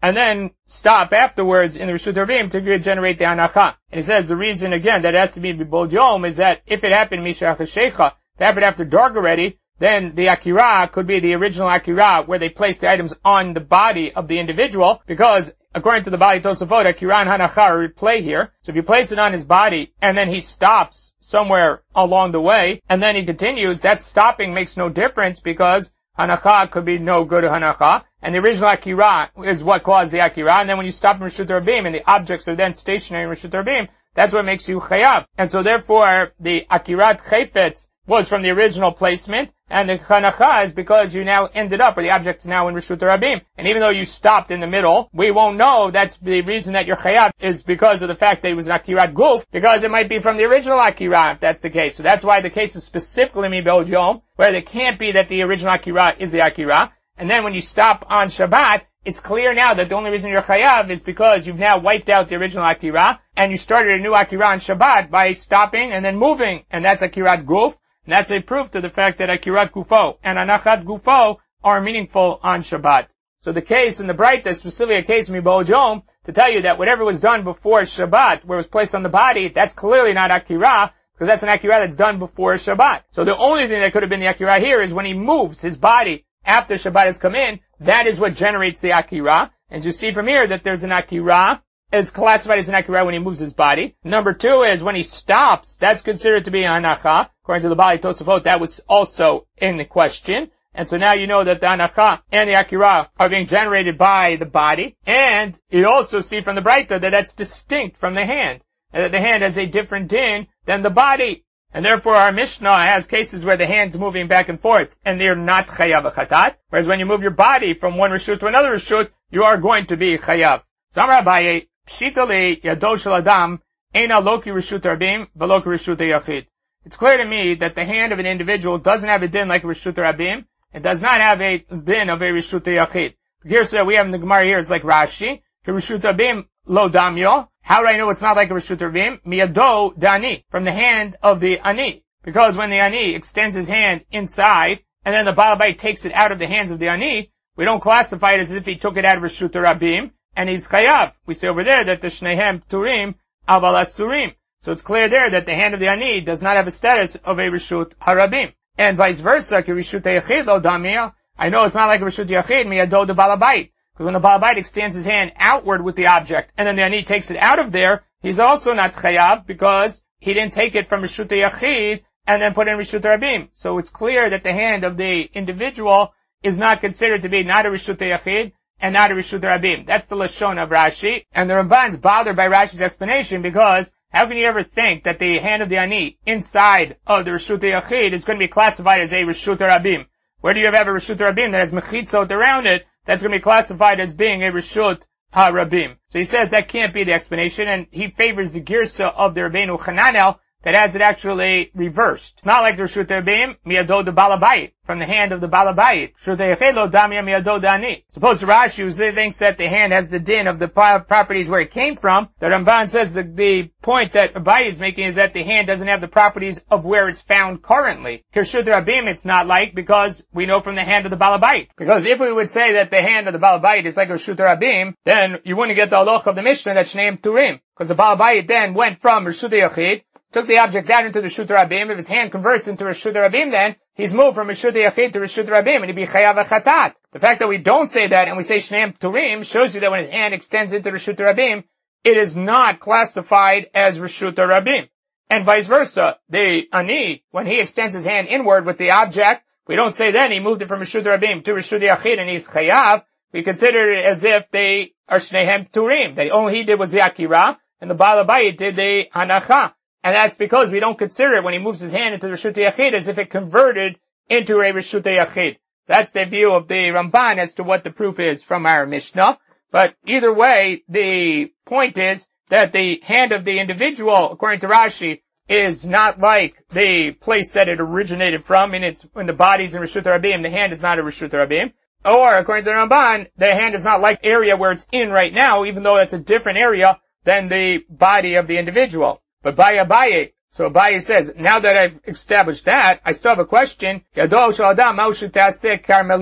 and then stop afterwards in the Reshut Rabim to generate the Hanacha. And he says the reason, again, that it has to be Bibol Yom is that if it happened Mishach HaShecha, if it happened after dark already, then the Akira could be the original Akira where they place the items on the body of the individual, because according to the Bali Tosafot, Akira and Hanacha are at play here. So if you place it on his body and then he stops somewhere along the way and then he continues, that stopping makes no difference because Hanacha could be no good Hanacha, and the original Akira is what caused the Akira, and then when you stop in Reshut Rabim and the objects are then stationary in Reshut Rabim, that's what makes you Chayav. And so therefore, the Akirat Chayfetz was from the original placement, and the Hanacha is because you now ended up, or the object is now in Reshut Rabim. And even though you stopped in the middle, we won't know that's the reason that you're Chayav is because of the fact that it was an Akirat Guf, because it might be from the original Akira, if that's the case. So that's why the case is specifically Mibel Yom, where it can't be that the original Akira is the Akira. And then when you stop on Shabbat, it's clear now that the only reason you're Chayav is because you've now wiped out the original Akira, and you started a new Akira on Shabbat by stopping and then moving, and that's Akirat Guf. And that's a proof to the fact that Akirat Gufo and Anachat Gufo are meaningful on Shabbat. So the case in the Braita is specifically a case Mibol Yom to tell you that whatever was done before Shabbat, where it was placed on the body, that's clearly not Akira, because that's an Akira that's done before Shabbat. So the only thing that could have been the Akira here is when he moves his body after Shabbat has come in, that is what generates the Akira. And you see from here that there's an Akira, is classified as an Akira when he moves his body. Number two is when he stops, that's considered to be an Hanacha. According to the Bali Tosafot, that was also in the question. And so now you know that the Hanacha and the Akira are being generated by the body. And you also see from the Braita that that's distinct from the hand, and that the hand has a different din than the body. And therefore our Mishnah has cases where the hand's moving back and forth, and they're not Chayav Chatat. Whereas when you move your body from one Reshut to another Reshut, you are going to be Chayav. So Amar Abaye, Pshitali Yado Shel Adam Eina Loki Reshut Rabim Veloki Reshut Yachid. It's clear to me that the hand of an individual doesn't have a din like a Reshut Rabim. It does not have a din of a Reshut Yachid. Here, so we have in the Gemara here, it's like Rashi. Reshut Rabim Lo Damyo. How do I know it's not like a Reshut Rabim? Miyado Dani. From the hand of the Ani. Because when the Ani extends his hand inside, and then the Balabait takes it out of the hands of the Ani, we don't classify it as if he took it out of Reshut Rabim, and he's Chayav. We say over there that the Shnehem Turim Aval Asurim. So it's clear there that the hand of the Ani does not have a status of a Reshut Harabim. And vice versa, ki Reshut Yachid Lo Damiyah. I know it's not like a Reshut Yachid, Miyado de Balabait. Because when the Balabait extends his hand outward with the object, and then the Ani takes it out of there, he's also not Chayav, because he didn't take it from Reshut Yachid, and then put in Reshut Rabim. So it's clear that the hand of the individual is not considered to be not a Reshut Yachid, and not a Reshut Rabim. That's the Lashon of Rashi. And the Ramban's bothered by Rashi's explanation because how can you ever think that the hand of the Ani inside of the Reshut Yachid is going to be classified as a Reshut Rabim? Where do you have a Reshut Rabim that has mechitzot around it that's going to be classified as being a Reshut HaRabim? So he says that can't be the explanation, and he favors the Girsa of the Rabbeinu Hananel that has it actually reversed. It's not like the Reshut Rabim, miyado de Balabait, from the hand of the Balabait. Reshut Yachid lo damya miyado de Ani. Suppose Rashi, who thinks that the hand has the din of the properties where it came from, the Ramban says the, the point that Abaye is making is that the hand doesn't have the properties of where it's found currently. Reshut Rabim it's not like, because we know from the hand of the Balabait. Because if we would say that the hand of the Balabait is like Reshut Rabim, then you wouldn't get the halach of the Mishnah that's Shneim Turim. Because the Balabait then went from Reshut Yachid, took the object out into the Reshut Rabim. If his hand converts into Reshut Rabim, then he's moved from Reshut Yachid to Reshut Rabim, and he'd be Chayav Chatat. The fact that we don't say that and we say Shneim Turim shows you that when his hand extends into Reshut Rabim, it is not classified as Reshut Rabim. And vice versa. The Ani, when he extends his hand inward with the object, we don't say then he moved it from Reshut Rabim to Reshut Yachid and he's Chayav. We consider it as if they are Shnehem Turim. The only he did was the Akira, and the Balabait did the Hanacha. And that's because we don't consider it when he moves his hand into the Reshut Yachid as if it converted into a Reshut Yachid. So that's the view of the Ramban as to what the proof is from our Mishnah. But either way, the point is that the hand of the individual, according to Rashi, is not like the place that it originated from, and it's when the body's in Reshut Rabim, the hand is not a Reshut Rabim. Or, according to the Ramban, the hand is not like the area where it's in right now, even though it's a different area than the body of the individual. But by Abaye, so Abaye says, now that I've established that, I still have a question. That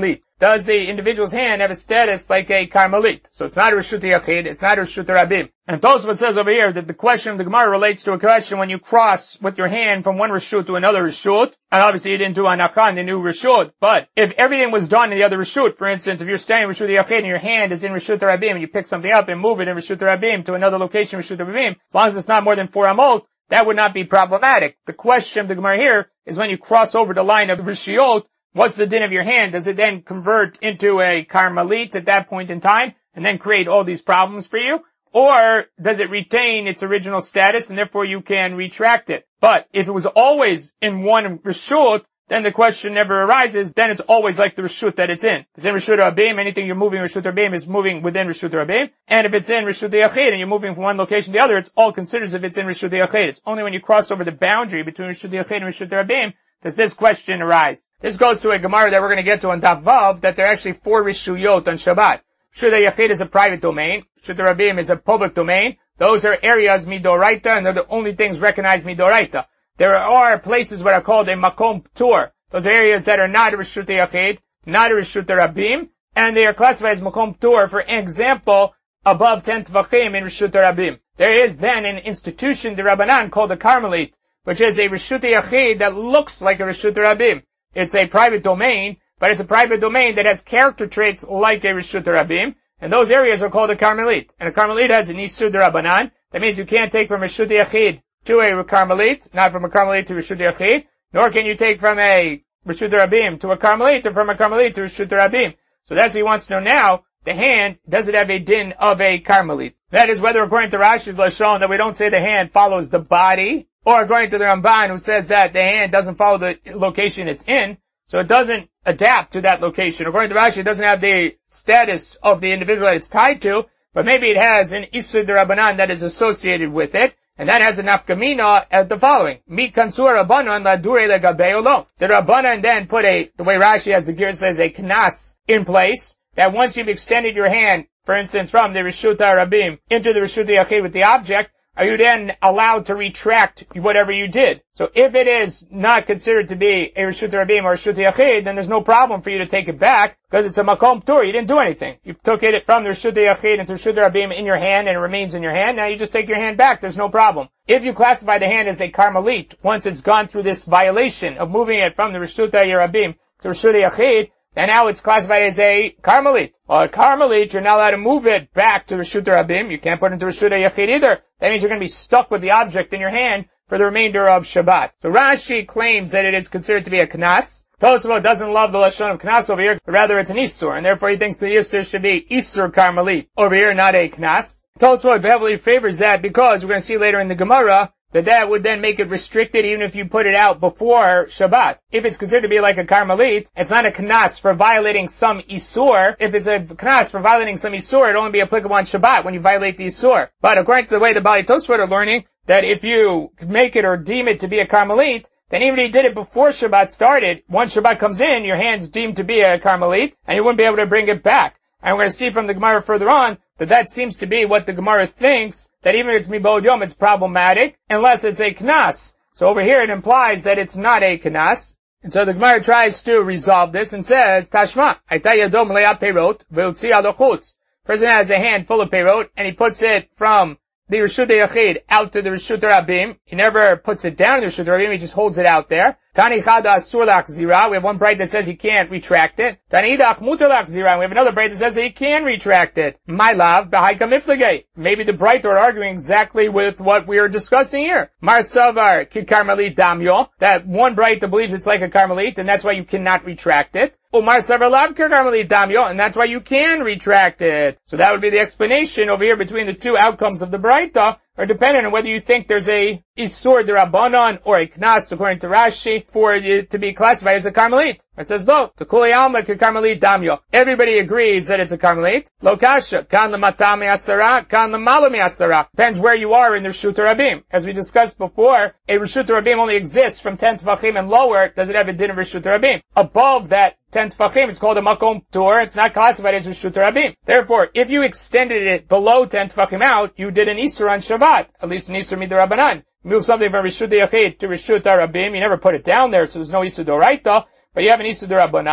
does the individual's hand have a status like a karmelit. So it's not a Reshut Yachid, it's not a Reshut Rabim. And Tosfot says over here that the question of the Gemara relates to a question when you cross with your hand from one Reshut to another Reshut. And obviously you didn't do Anachan, the new Reshut. But if everything was done in the other Reshut, for instance, if you're standing in Reshut Yachid and your hand is in Reshut Rabim and you pick something up and move it in Reshut Rabim to another location Reshut Rabim, as long as it's not more than four amot, that would not be problematic. The question of the Gemara here is when you cross over the line of Rishiot, what's the din of your hand? Does it then convert into a karmelit at that point in time and then create all these problems for you? Or does it retain its original status and therefore you can retract it? But if it was always in one Reshut, then the question never arises. Then it's always like the Reshut that it's in. If it's in Reshut Rabim, anything you're moving in Reshut Rabim is moving within Reshut Rabim. And if it's in Reshut Yachid and you're moving from one location to the other, it's all considered as if it's in Reshut Yachid. It's only when you cross over the boundary between Reshut Yachid and Reshut Rabim does this question arise. This goes to a Gemara that we're going to get to on Daf Vav, that there are actually four Reshuyot on Shabbat. Reshut Yachid is a private domain. Reshut Rabim is a public domain. Those are areas midoraita, and they're the only things recognized midoraita. There are places what are called a makom ptur. Those are areas that are not a Reshut Yachid, not a Reshut Rabim, and they are classified as makom ptur. For example, above ten tvachim in Reshut Rabim. There is then an institution, the Rabbanan, called a Karmelit, which is a Reshut Yachid that looks like a Reshut Rabim. It's a private domain, but it's a private domain that has character traits like a Reshut Rabim, and those areas are called a Karmelit. And a Karmelit has an Isur Rabbanan. That means you can't take from Reshut Yachid to a Karmelit, not from a Karmelit to Reshut Yachid, nor can you take from a Reshut Rabim to a Karmelit, or from a Karmelit to Reshut Rabim. So that's what he wants to know now. The hand, does it have a din of a Karmelit? That is whether according to Rashi's Lashon that we don't say the hand follows the body, or according to the Ramban who says that the hand doesn't follow the location it's in, so it doesn't adapt to that location. According to Rashi, it doesn't have the status of the individual that it's tied to, but maybe it has an Isur D'Rabbanan that is associated with it, and that has a nafkamina at the following. Mi kansur Rabbanan la dure legabei olo. The Rabbanan then put a, the way Rashi has the gear says, a knas in place, that once you've extended your hand, for instance, from the Reshut Rabim into the Reshut Yachid with the object, are you then allowed to retract whatever you did? So if it is not considered to be a Reshut Rabim or Reshut Yachid, then there's no problem for you to take it back, because it's a makom ptur. You didn't do anything. You took it from the Reshut Yachid into Reshut Rabim in your hand, and it remains in your hand. Now you just take your hand back. There's no problem. If you classify the hand as a karmelit, once it's gone through this violation of moving it from the Reshut Rabim to Reshut Yachid, then now it's classified as a karmelit. Or a karmelit, you're not allowed to move it back to Reshut Rabim. You can't put it into Reshut Yachid either. That means you're going to be stuck with the object in your hand for the remainder of Shabbat. So Rashi claims that it is considered to be a knas. Tosfot doesn't love the lashon of knas over here, but rather it's an isur, and therefore he thinks the isur should be isur karmelit over here, not a knas. Tosfot heavily favors that because we're going to see later in the Gemara that that would then make it restricted even if you put it out before Shabbat. If it's considered to be like a karmelit, it's not a knas for violating some isur. If it's a knas for violating some isur, it'll only be applicable on Shabbat when you violate the isur. But according to the way the Bali Tosfot are learning, that if you make it or deem it to be a karmelit, then even if you did it before Shabbat started, once Shabbat comes in, your hand's deemed to be a karmelit, and you wouldn't be able to bring it back. And we're going to see from the Gemara further on that that seems to be what the Gemara thinks, that even if it's mibod yom, it's problematic, unless it's a knas. So over here it implies that it's not a knas. And so the Gemara tries to resolve this and says, Tashma, Aita yado meleat peirot, ve'utzi alo chutz. Person has a hand full of peirot, and he puts it from the Reshut Yachid out to the Reshut Rabim. He never puts it down in the Reshut Rabim, he just holds it out there. Tani chada asur lachzira. We have one bright that says he can't retract it. Tani idach mutar lachzira. We have another bright that says that he can retract it. My love, b'haika miflagei. Maybe the bright are arguing exactly with what we are discussing here. Mar savar ki karmelit damyo. That one bright that believes it's like a karmelit, and that's why you cannot retract it. Umar savar lav ki karmelit damyo, and that's why you can retract it. So that would be the explanation over here between the two outcomes of the Braita, are dependent on whether you think there's a Isur D'Rabbanan or a Knas, according to Rashi, for it to be classified as a Karmelit. It says, no, to Kuli Alma ke Karmelit Damyo. Everybody agrees that it's a Karmelit. Lo Kasha, kan l'mata mi'asara, kan l'mala mi'asara. Depends where you are in the Reshut Rabim. As we discussed before, a Reshut Rabim only exists from ten Tvachim and lower. Does it have a din of Reshut Rabim? Above that ten Tvachim, it's called a Makom Ptur. It's not classified as Reshut Rabim. Therefore, if you extended it below ten Tvachim out, you did an Isur on Shabbat. At least an Isur Midrabanan. Move something from Reshut Yachid to Reshut Rabim. You never put it down there, so there's no Isur Doraita. But you have an Isur Rabbanan,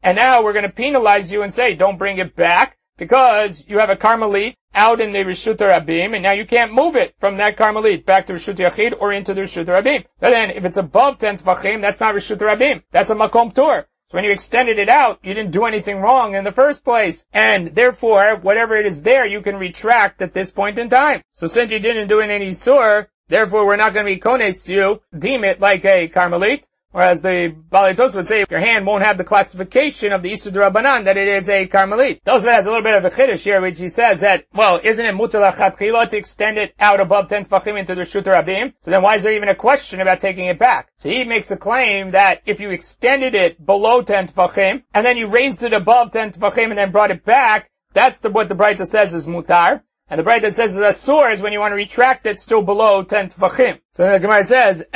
and now we're going to penalize you and say, don't bring it back, because you have a Carmelit out in the Reshut Rabim, and now you can't move it from that Carmelit back to Reshut Yachid or into the Reshut Rabim. But then, if it's above ten Tvachim, that's not Reshut Rabim. That's a Makom Tur. So when you extended it out, you didn't do anything wrong in the first place. And therefore, whatever it is there, you can retract at this point in time. So since you didn't do it in any Sur, therefore we're not going to be kones you, deem it like a Carmelit. Whereas the Balei Tosfos would say your hand won't have the classification of the Isur D'Rabbanan that it is a Carmelit. Tosfos has a little bit of a chiddush here, which he says that, well, isn't it mutar lachatchila to extend it out above ten tefachim into the Reshut Rabim? So then why is there even a question about taking it back? So he makes a claim that if you extended it below ten tefachim, and then you raised it above ten tefachim and then brought it back, that's the, what the Breita says is mutar. And the Breita that says is asur is when you want to retract it still below ten tefachim. So the Gemara says,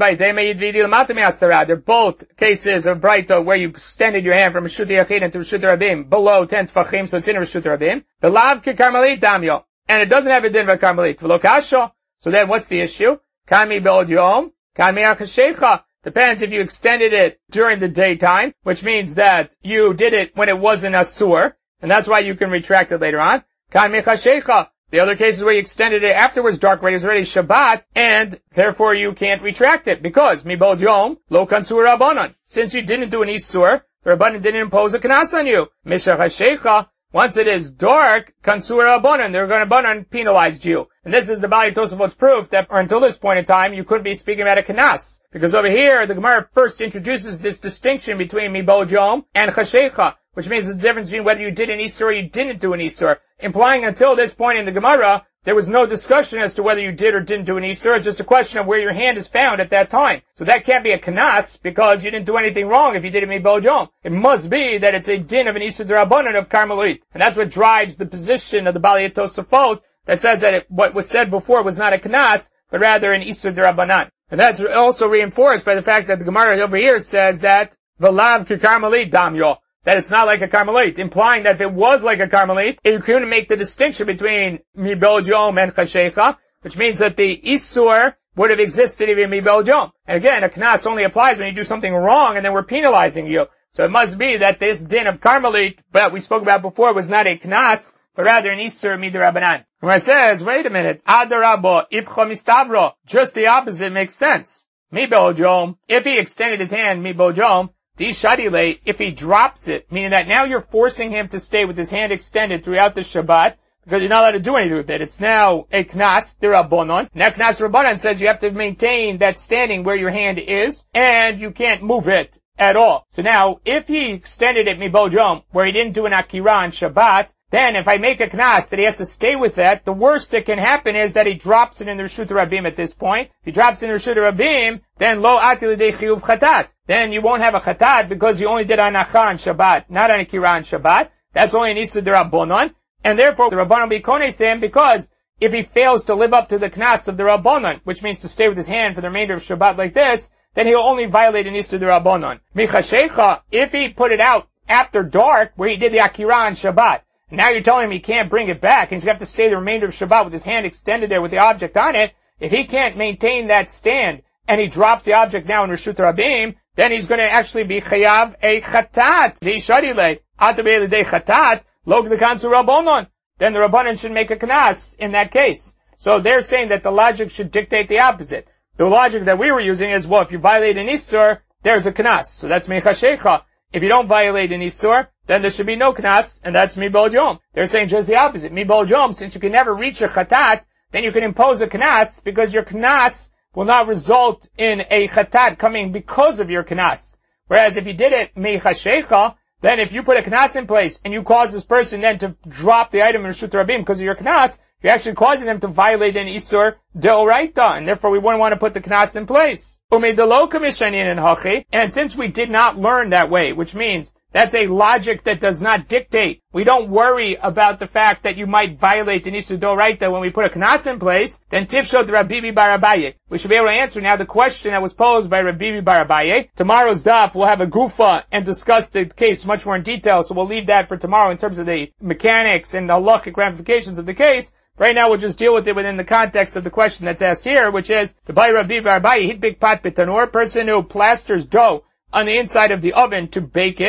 they're both cases of Breita where you extended your hand from Reshut Yachid into Reshut Rabim below ten tefachim, so it's in Reshut Rabim. The lav ke Carmelit damyo. And it doesn't have a din of a Carmelit. V'lo kasha. So then what's the issue? Kami be'od yom, kami achashecha. Depends if you extended it during the daytime, which means that you did it when it wasn't asur, and that's why you can retract it later on. The other cases where you extended it afterwards, dark when it was already Shabbat, and therefore you can't retract it, because mibod yom lo kansur rabbanon. Since you didn't do an isur, the rabbanon didn't impose a knas on you. Mishachashecha, once it is dark, kansur rabbanon, they're going to rabbanon penalized you. And this is the Balei Tosafot's proof that until this point in time, you couldn't be speaking about a knas. Because over here, the Gemara first introduces this distinction between mibod yom and chashecha, which means the difference between whether you did an Isur or you didn't do an Isur, implying until this point in the Gemara, there was no discussion as to whether you did or didn't do an Isur, it's just a question of where your hand is found at that time. So that can't be a Kanas, because you didn't do anything wrong if you did it Mibod Yom. It must be that it's a din of an Isur D'Rabbanan of Carmelit. And that's what drives the position of the Balei Tosafot that says that it, what was said before was not a Kanas, but rather an Isur D'Rabbanan. And that's also reinforced by the fact that the Gemara over here says that V'lav ke Carmelit damyo. That it's not like a Carmelit, implying that if it was like a Carmelit, you couldn't make the distinction between Mibod Yom and Chashecha, which means that the Isur would have existed even Mibod Yom. And again, a Knas only applies when you do something wrong and then we're penalizing you. So it must be that this din of Carmelit, that we spoke about before, was not a Knas, but rather an Isur Midrabanan. Where it says, wait a minute, Adarabo, Ipcho Mistavro, just the opposite makes sense. Mibod Yom, if he extended his hand, Mibod Yom, the Shadile, if he drops it, meaning that now you're forcing him to stay with his hand extended throughout the Shabbat, because you're not allowed to do anything with it. It's now a Knas D'Rabbanan. Now Knas D'Rabbanan says you have to maintain that standing where your hand is, and you can't move it at all. So now, if he extended it Mibod Yom, where he didn't do an Akira on Shabbat, then if I make a Knas that he has to stay with that, the worst that can happen is that he drops it in the Reshut Rabim at this point. If he drops it in the Reshut Rabim, then lo ati l'dei chiyuv chatat. Then you won't have a chatat because you only did anacha on Shabbat, not an akira on Shabbat. That's only an Isur D'Rabbanan. And therefore the Rabbanan will be kones him, because if he fails to live up to the Knas of the Rabbanan, which means to stay with his hand for the remainder of Shabbat like this, then he'll only violate an Isur D'Rabbanan. Michashecha, if he put it out after dark, where he did the akira on Shabbat, now you're telling him he can't bring it back, and he's going to have to stay the remainder of Shabbat with his hand extended there with the object on it. If he can't maintain that stand, and he drops the object now in Reshut Rabim, then he's going to actually be chayav a chatat. V'ishadile, atabei l'dei chatat, log the kansu rabbonon. Then the rabbanon should make a knas in that case. So they're saying that the logic should dictate the opposite. The logic that we were using is, well, if you violate an isur, there's a knas. So that's mechashecha. If you don't violate an isur, then there should be no knas, and that's mibod yom. They're saying just the opposite. Mibod yom, since you can never reach a chatat, then you can impose a knas, because your knas will not result in a chatat coming because of your knas. Whereas if you did it mechashecha, then if you put a knas in place, and you cause this person then to drop the item in Reshut Rabim because of your knas, you're actually causing them to violate an isur deoraita, and therefore we wouldn't want to put the knas in place. And since we did not learn that way, which means that's a logic that does not dictate. We don't worry about the fact that you might violate an isur deoraita when we put a knas in place. Then tifshot Rabbi bar Abaye. We should be able to answer now the question that was posed by Rabbi bar Abaye. Tomorrow's daf we'll have a gufa and discuss the case much more in detail. So we'll leave that for tomorrow in terms of the mechanics and the halachic ramifications of the case. Right now we'll just deal with it within the context of the question that's asked here, which is the by Rabbi bar Abaye hit big pot bitanor, person who plasters dough on the inside of the oven to bake it.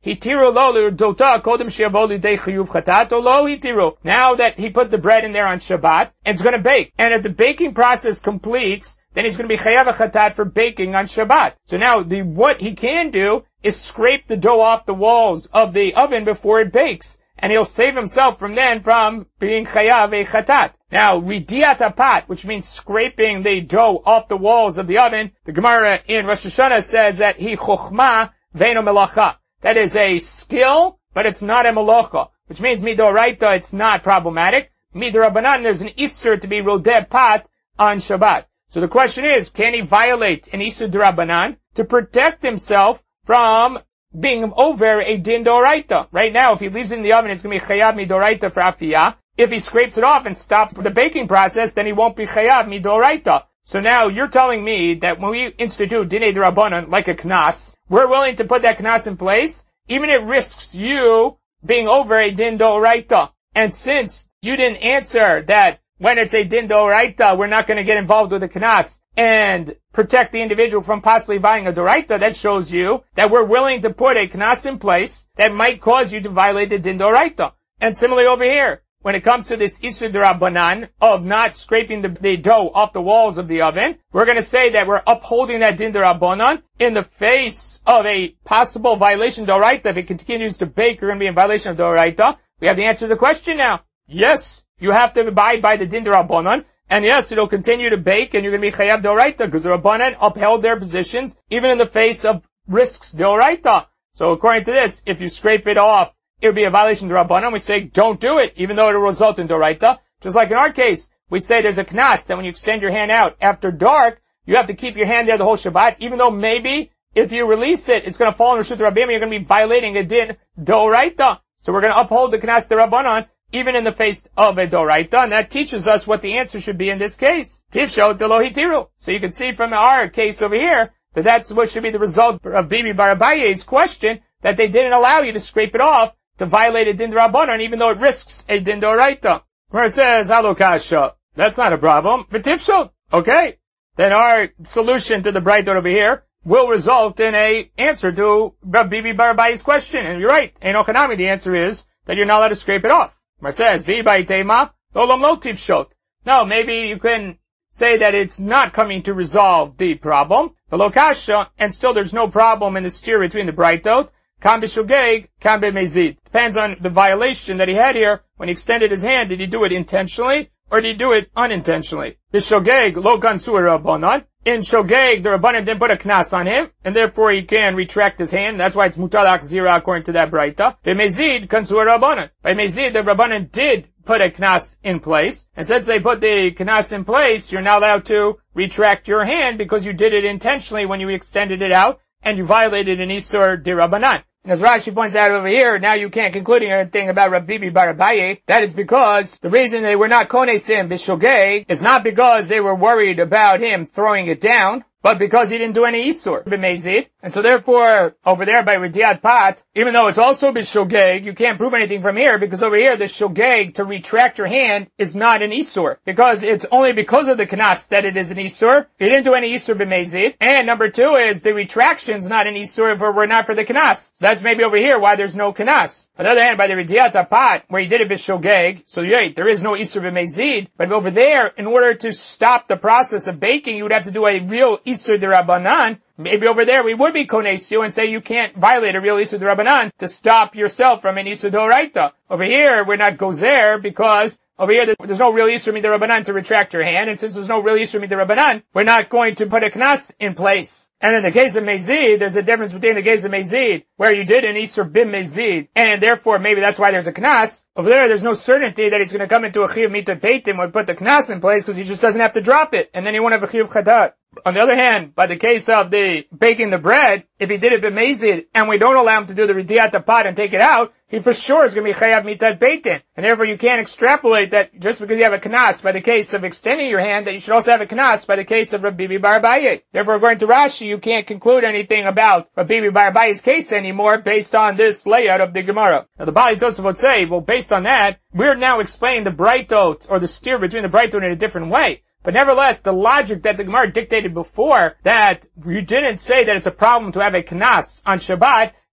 hitiru lo l'dota kodem she'yavo lidei chiyuv chatat o lo hitiru. Now that he put the bread in there on Shabbat, and it's going to bake, and if the baking process completes, then he's going to be chayav chatat for baking on Shabbat. So now, the what he can do is scrape the dough off the walls of the oven before it bakes, and he'll save himself from then from being chayav a chatat. Now, ridiat apat, which means scraping the dough off the walls of the oven, the Gemara in Rosh Hashanah says that he chokhmah ve'no melacha. That is a skill, but it's not a melacha, which means midoraita, it's not problematic. Midorabanan, there's an isur to be rodeh pat on Shabbat. So the question is, can he violate an isur d'Rabbanan to protect himself from being over a din d'oraita? Right now, if he leaves it in the oven, it's going to be chayav midoraita for afiyah. If he scrapes it off and stops the baking process, then he won't be chayav midoraita. So now you're telling me that when we institute dinei d'Rabbanan, like a knas, we're willing to put that knas in place, even if it risks you being over a din d'oraita. And since you didn't answer that when it's a din d'oraita, we're not going to get involved with the knas and protect the individual from possibly buying a d'oraita, that shows you that we're willing to put a knas in place that might cause you to violate the din d'oraita. And similarly over here, when it comes to this isur d'Rabbanan of not scraping the, the dough off the walls of the oven, we're going to say that we're upholding that din d'Rabbanan in the face of a possible violation d'oraita. If it continues to bake, you're going to be in violation of d'oraita. We have the answer to the question now. Yes, you have to abide by the din d'Rabbanan, and yes, it'll continue to bake, and you're going to be chayav d'oraita, because the Rabbanan upheld their positions, even in the face of risks d'oraita. So according to this, if you scrape it off, it would be a violation of Rabbanan. We say, don't do it, even though it will result in d'oraita. Just like in our case, we say there's a knas, that when you extend your hand out after dark, you have to keep your hand there the whole Shabbat, even though maybe, if you release it, it's going to fall in Reshut Rabbim, you're going to be violating a din d'oraita. So we're going to uphold the knas d'Rabbanan, even in the face of a d'oraita, and that teaches us what the answer should be in this case. Tifsho de lo hitiru. So you can see from our case over here, that that's what should be the result of Bibi Bar Abaye's question, that they didn't allow you to scrape it off to violate a din d'Rabbanan, even though it risks a din d'oraita. Where it says, halokasha, that's not a problem. But tifsho, okay. Then our solution to the bright over here will result in a answer to Bibi Bar Abaye's question. And you're right. Ein ochanami, the answer is that you're not allowed to scrape it off. Where it says, v'baitema, olam lo tifshot. No, maybe you can say that it's not coming to resolve the problem. The lokasha, and still there's no problem in the steer between the brightot. Kan b'shogeg, kan b'mezid. Depends on the violation that he had here. When he extended his hand, did he do it intentionally, or did he do it unintentionally? B'shogeg, lo gansur rabbanan. In shogeg, the rabbanan didn't put a knas on him, and therefore he can retract his hand. That's why it's mutalak zira according to that braita. B'mezid, kansur rabbanan. By mezid, the rabbanan did put a knas in place, and since they put the knas in place, you're not allowed to retract your hand because you did it intentionally when you extended it out, and you violated an isur d'Rabbanan. And as Rashi points out over here, now you can't conclude anything about Rabbi Bibi Bar Abaye. That is because the reason they were not konesim b'shogeg is not because they were worried about him throwing it down, but because he didn't do any isur b'mezid. And so therefore, over there by Ridiat Pat, even though it's also b'shogeg, you can't prove anything from here, because over here the shogeg to retract your hand is not an isur, because it's only because of the knas that it is an isur. He didn't do any isur b'mezid. And number two is the retraction's not an isur if it were not for the knas. So that's maybe over here why there's no knas. On the other hand, by the Ridiat Pat, where he did it b'shogeg, so yeah, there is no isur b'mezid, but over there, in order to stop the process of baking, you would have to do a real isur d'Rabbanan. Maybe over there we would be konesio and say you can't violate a real isur d'Rabbanan to stop yourself from an isur d'oraita. Over here we're not gozer because over here there's no real isur d'Rabbanan to retract your hand, and since there's no real isur d'Rabbanan, we're not going to put a knas in place. And in the case of mezid, there's a difference between the case of mezid, where you did an isur bim mezid, and therefore maybe that's why there's a knas. Over there, there's no certainty that he's going to come into a chiyuv mita peitim or put the knas in place, because he just doesn't have to drop it, and then he won't have a chiyuv chadat. On the other hand, by the case of the baking the bread, if he did it b'mezid, and we don't allow him to do the ridiat pot and take it out, he for sure is going to be chayav mitat beitin. And therefore you can't extrapolate that just because you have a knas by the case of extending your hand, that you should also have a knas by the case of Rabbi Bibi Bar Abaye. Therefore, according to Rashi, you can't conclude anything about Rabbi Bibi Bar Abaye's case anymore based on this layout of the Gemara. Now the Bali Tosafot say, well, based on that, we're now explaining the brightot, or the steer between the brightot in a different way. But nevertheless, the logic that the Gemara dictated before, that you didn't say that it's a problem to have a knas on Shabbat,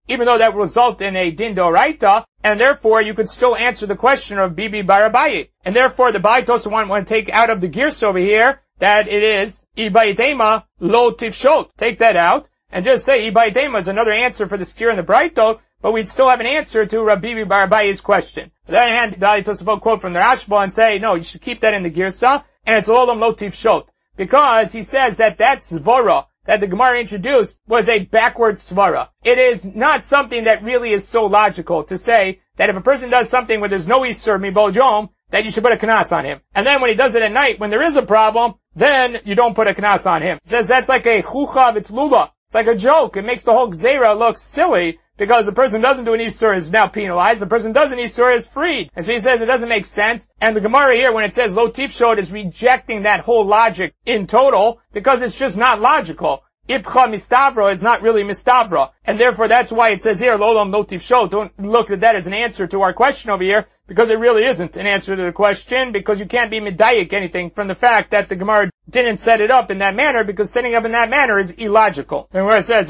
even though that will result in a din d'oraita, and therefore you could still answer the question of Bibi bar Abaye. And therefore the Baitos want, want to take out of the gears over here that it is Ibayitema lo tifshot. Take that out and just say Ibayitema is another answer for the skir and the Braitot, but we'd still have an answer to Rabbi bar Abaye's question. On the other hand, the Tosafot quote from the Rashba and say, no, you should keep that in the girsa, and it's Olam lo tifshot. Because he says that that svara that the Gemara introduced was a backward svara. It is not something that really is so logical to say that if a person does something where there's no Isur Mibol Yom, that you should put a knas on him. And then when he does it at night, when there is a problem, then you don't put a knas on him. He says that's like a chuchav, it's lula. It's like a joke. It makes the whole gzeira look silly, because the person who doesn't do an Isur is now penalized, the person who does an Isur is freed. And so he says it doesn't make sense. And the Gemara here, when it says lo tifshot, is rejecting that whole logic in total, because it's just not logical. Ipcha mistavra is not really mistavra. And therefore that's why it says here, lo olam lo tifshot. Don't look at that as an answer to our question over here, because it really isn't an answer to the question, because you can't be medayik anything from the fact that the Gemara didn't set it up in that manner, because setting up in that manner is illogical. And where it says,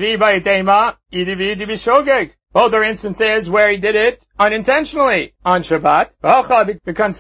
both are instances where he did it unintentionally on Shabbat. And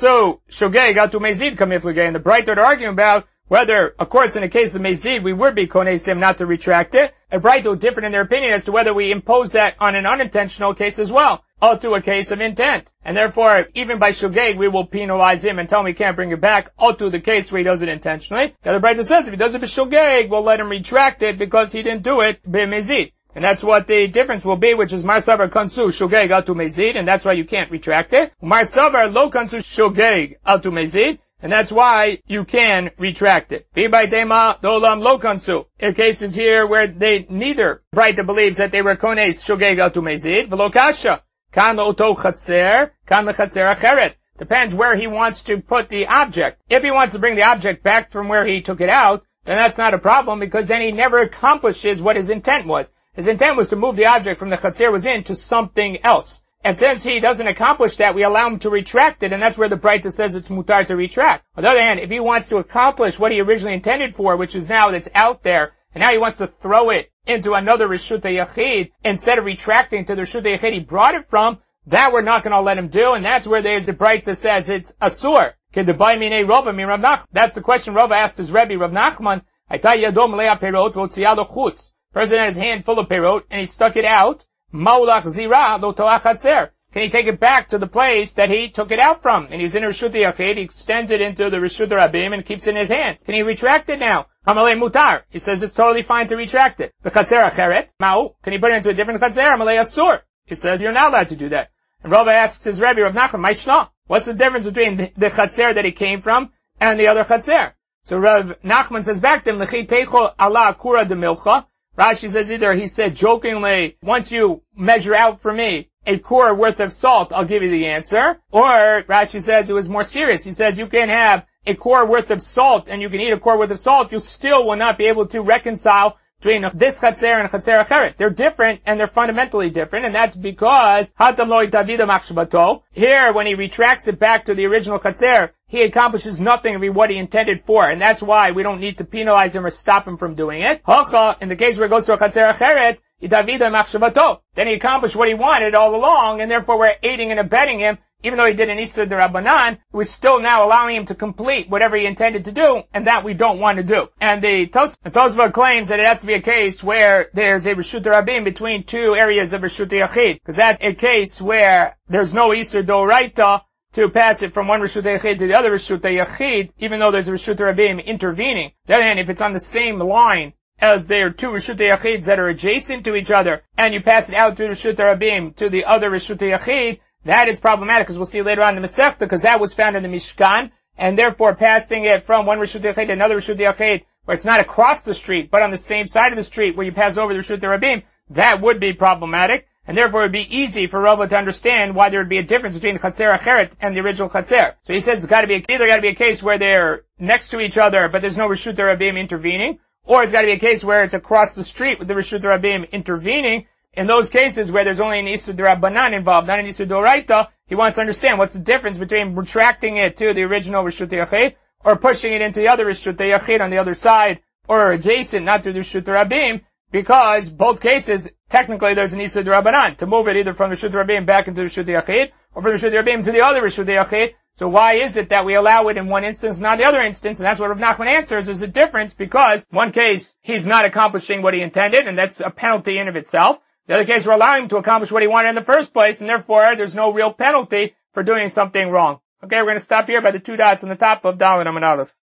the Braitot are arguing about whether, of course, in the case of Mezid, we would be konesim not to retract it. A Braitot different in their opinion as to whether we impose that on an unintentional case as well, or to a case of intent. And therefore, even by Shogeg, we will penalize him and tell him he can't bring it back, or to the case where he does it intentionally. The other Braitot says if he does it by Shogeg, we'll let him retract it because he didn't do it by Mezid. And that's what the difference will be, which is Mar Savar Kansu Shogeg Atu Mezid, and that's why you can't retract it. Mar Savar Lo Kansu Shogeg Atu Mezid, and that's why you can retract it. V'baitema dolam lo kansu. There are cases here where they neither Braita believes that they were kones shogeg atu mezid, v'lo kasha. Kan oto chatzer, kan lechatzer acheret. Depends where he wants to put the object. If he wants to bring the object back from where he took it out, then that's not a problem, because then he never accomplishes what his intent was. His intent was to move the object from the chatzer was in to something else. And since he doesn't accomplish that, we allow him to retract it, and that's where the Braita says it's mutar to retract. On the other hand, if he wants to accomplish what he originally intended for, which is now that's out there, and now he wants to throw it into another Reshuta Yachid, instead of retracting to the Reshuta Yachid he brought it from, that we're not going to let him do, and that's where there's the Braita says it's asur. That's the question Rava asked his Rebbe, Rav Nachman. Person had his hand full of perot, and he stuck it out. Maulach zira lo toach hatzer. Can he take it back to the place that he took it out from? And he's in Reshut Yachid, he extends it into the Reshut Rabim and keeps it in his hand. Can he retract it now? Amalei mutar. He says it's totally fine to retract it. The chatzer acheret. Ma'u. Can he put it into a different chatzer? Amalei asur. He says you're not allowed to do that. And Rava asks his Rebbe, Rav Nachman, Maishna. What's the difference between the, the chatzer that he came from and the other chatzer? So Rav Nachman says back to him, L'chi teichol ala akura de milcha. Rashi says either he said jokingly, once you measure out for me a kur worth of salt, I'll give you the answer. Or Rashi says it was more serious. He says you can have a kur worth of salt and you can eat a kur worth of salt. You still will not be able to reconcile between this chatzer and chatzer acheret. They're different and they're fundamentally different, and that's because hatam lo itavida machshbato. Here, when he retracts it back to the original chatzer, he accomplishes nothing of what he intended for, and that's why we don't need to penalize him or stop him from doing it. Hacha, in the case where it goes to a chatzer acheret, itavida machshbato. Then he accomplished what he wanted all along, and therefore we're aiding and abetting him. Even though he did an Isur D'Rabbanan, we're still now allowing him to complete whatever he intended to do, and that we don't want to do. And the Tosfot claims that it has to be a case where there's a Reshut Rabim between two areas of Reshut Yachid, because that's a case where there's no Isur D'Oraita to pass it from one Reshut Yachid to the other Reshut Yachid, even though there's a Reshut Rabim intervening. On the other hand, if it's on the same line as there are two Reshut Yachids that are adjacent to each other, and you pass it out through Reshut Rabim to the other Reshut Yachid, that is problematic, because we'll see later on in the Masechta, because that was found in the Mishkan, and therefore passing it from one Reshut Yachid to another Reshut Yachid, where it's not across the street, but on the same side of the street where you pass over the Reshut Rabim, that would be problematic, and therefore it would be easy for Rava to understand why there would be a difference between Chatzer Acheret and the original Chatzer. So he says it's gotta be, a, either gotta be a case where they're next to each other, but there's no Reshut Rabim intervening, or it's gotta be a case where it's across the street with the Reshut Rabim intervening. In those cases where there's only an Isur D'Rabbanan involved, not an Isur D'Oraita, he wants to understand what's the difference between retracting it to the original Reshut Yachid, or pushing it into the other Reshut Yachid on the other side, or adjacent, not through the Reshut Rabim. because both cases, technically there's an Isur D'Rabbanan, to move it either from the Reshut Rabim back into the Reshut Yachid, or from the Reshut Rabim to the other Reshut Yachid. So why is it that we allow it in one instance, not the other instance? And that's what Rav Nachman answers, is a difference, because one case, he's not accomplishing what he intended, and that's a penalty in of itself. The other case, we're allowing him to accomplish what he wanted in the first place, and therefore there's no real penalty for doing something wrong. Okay, we're going to stop here by the two dots on the top of Dalet Amud Aleph.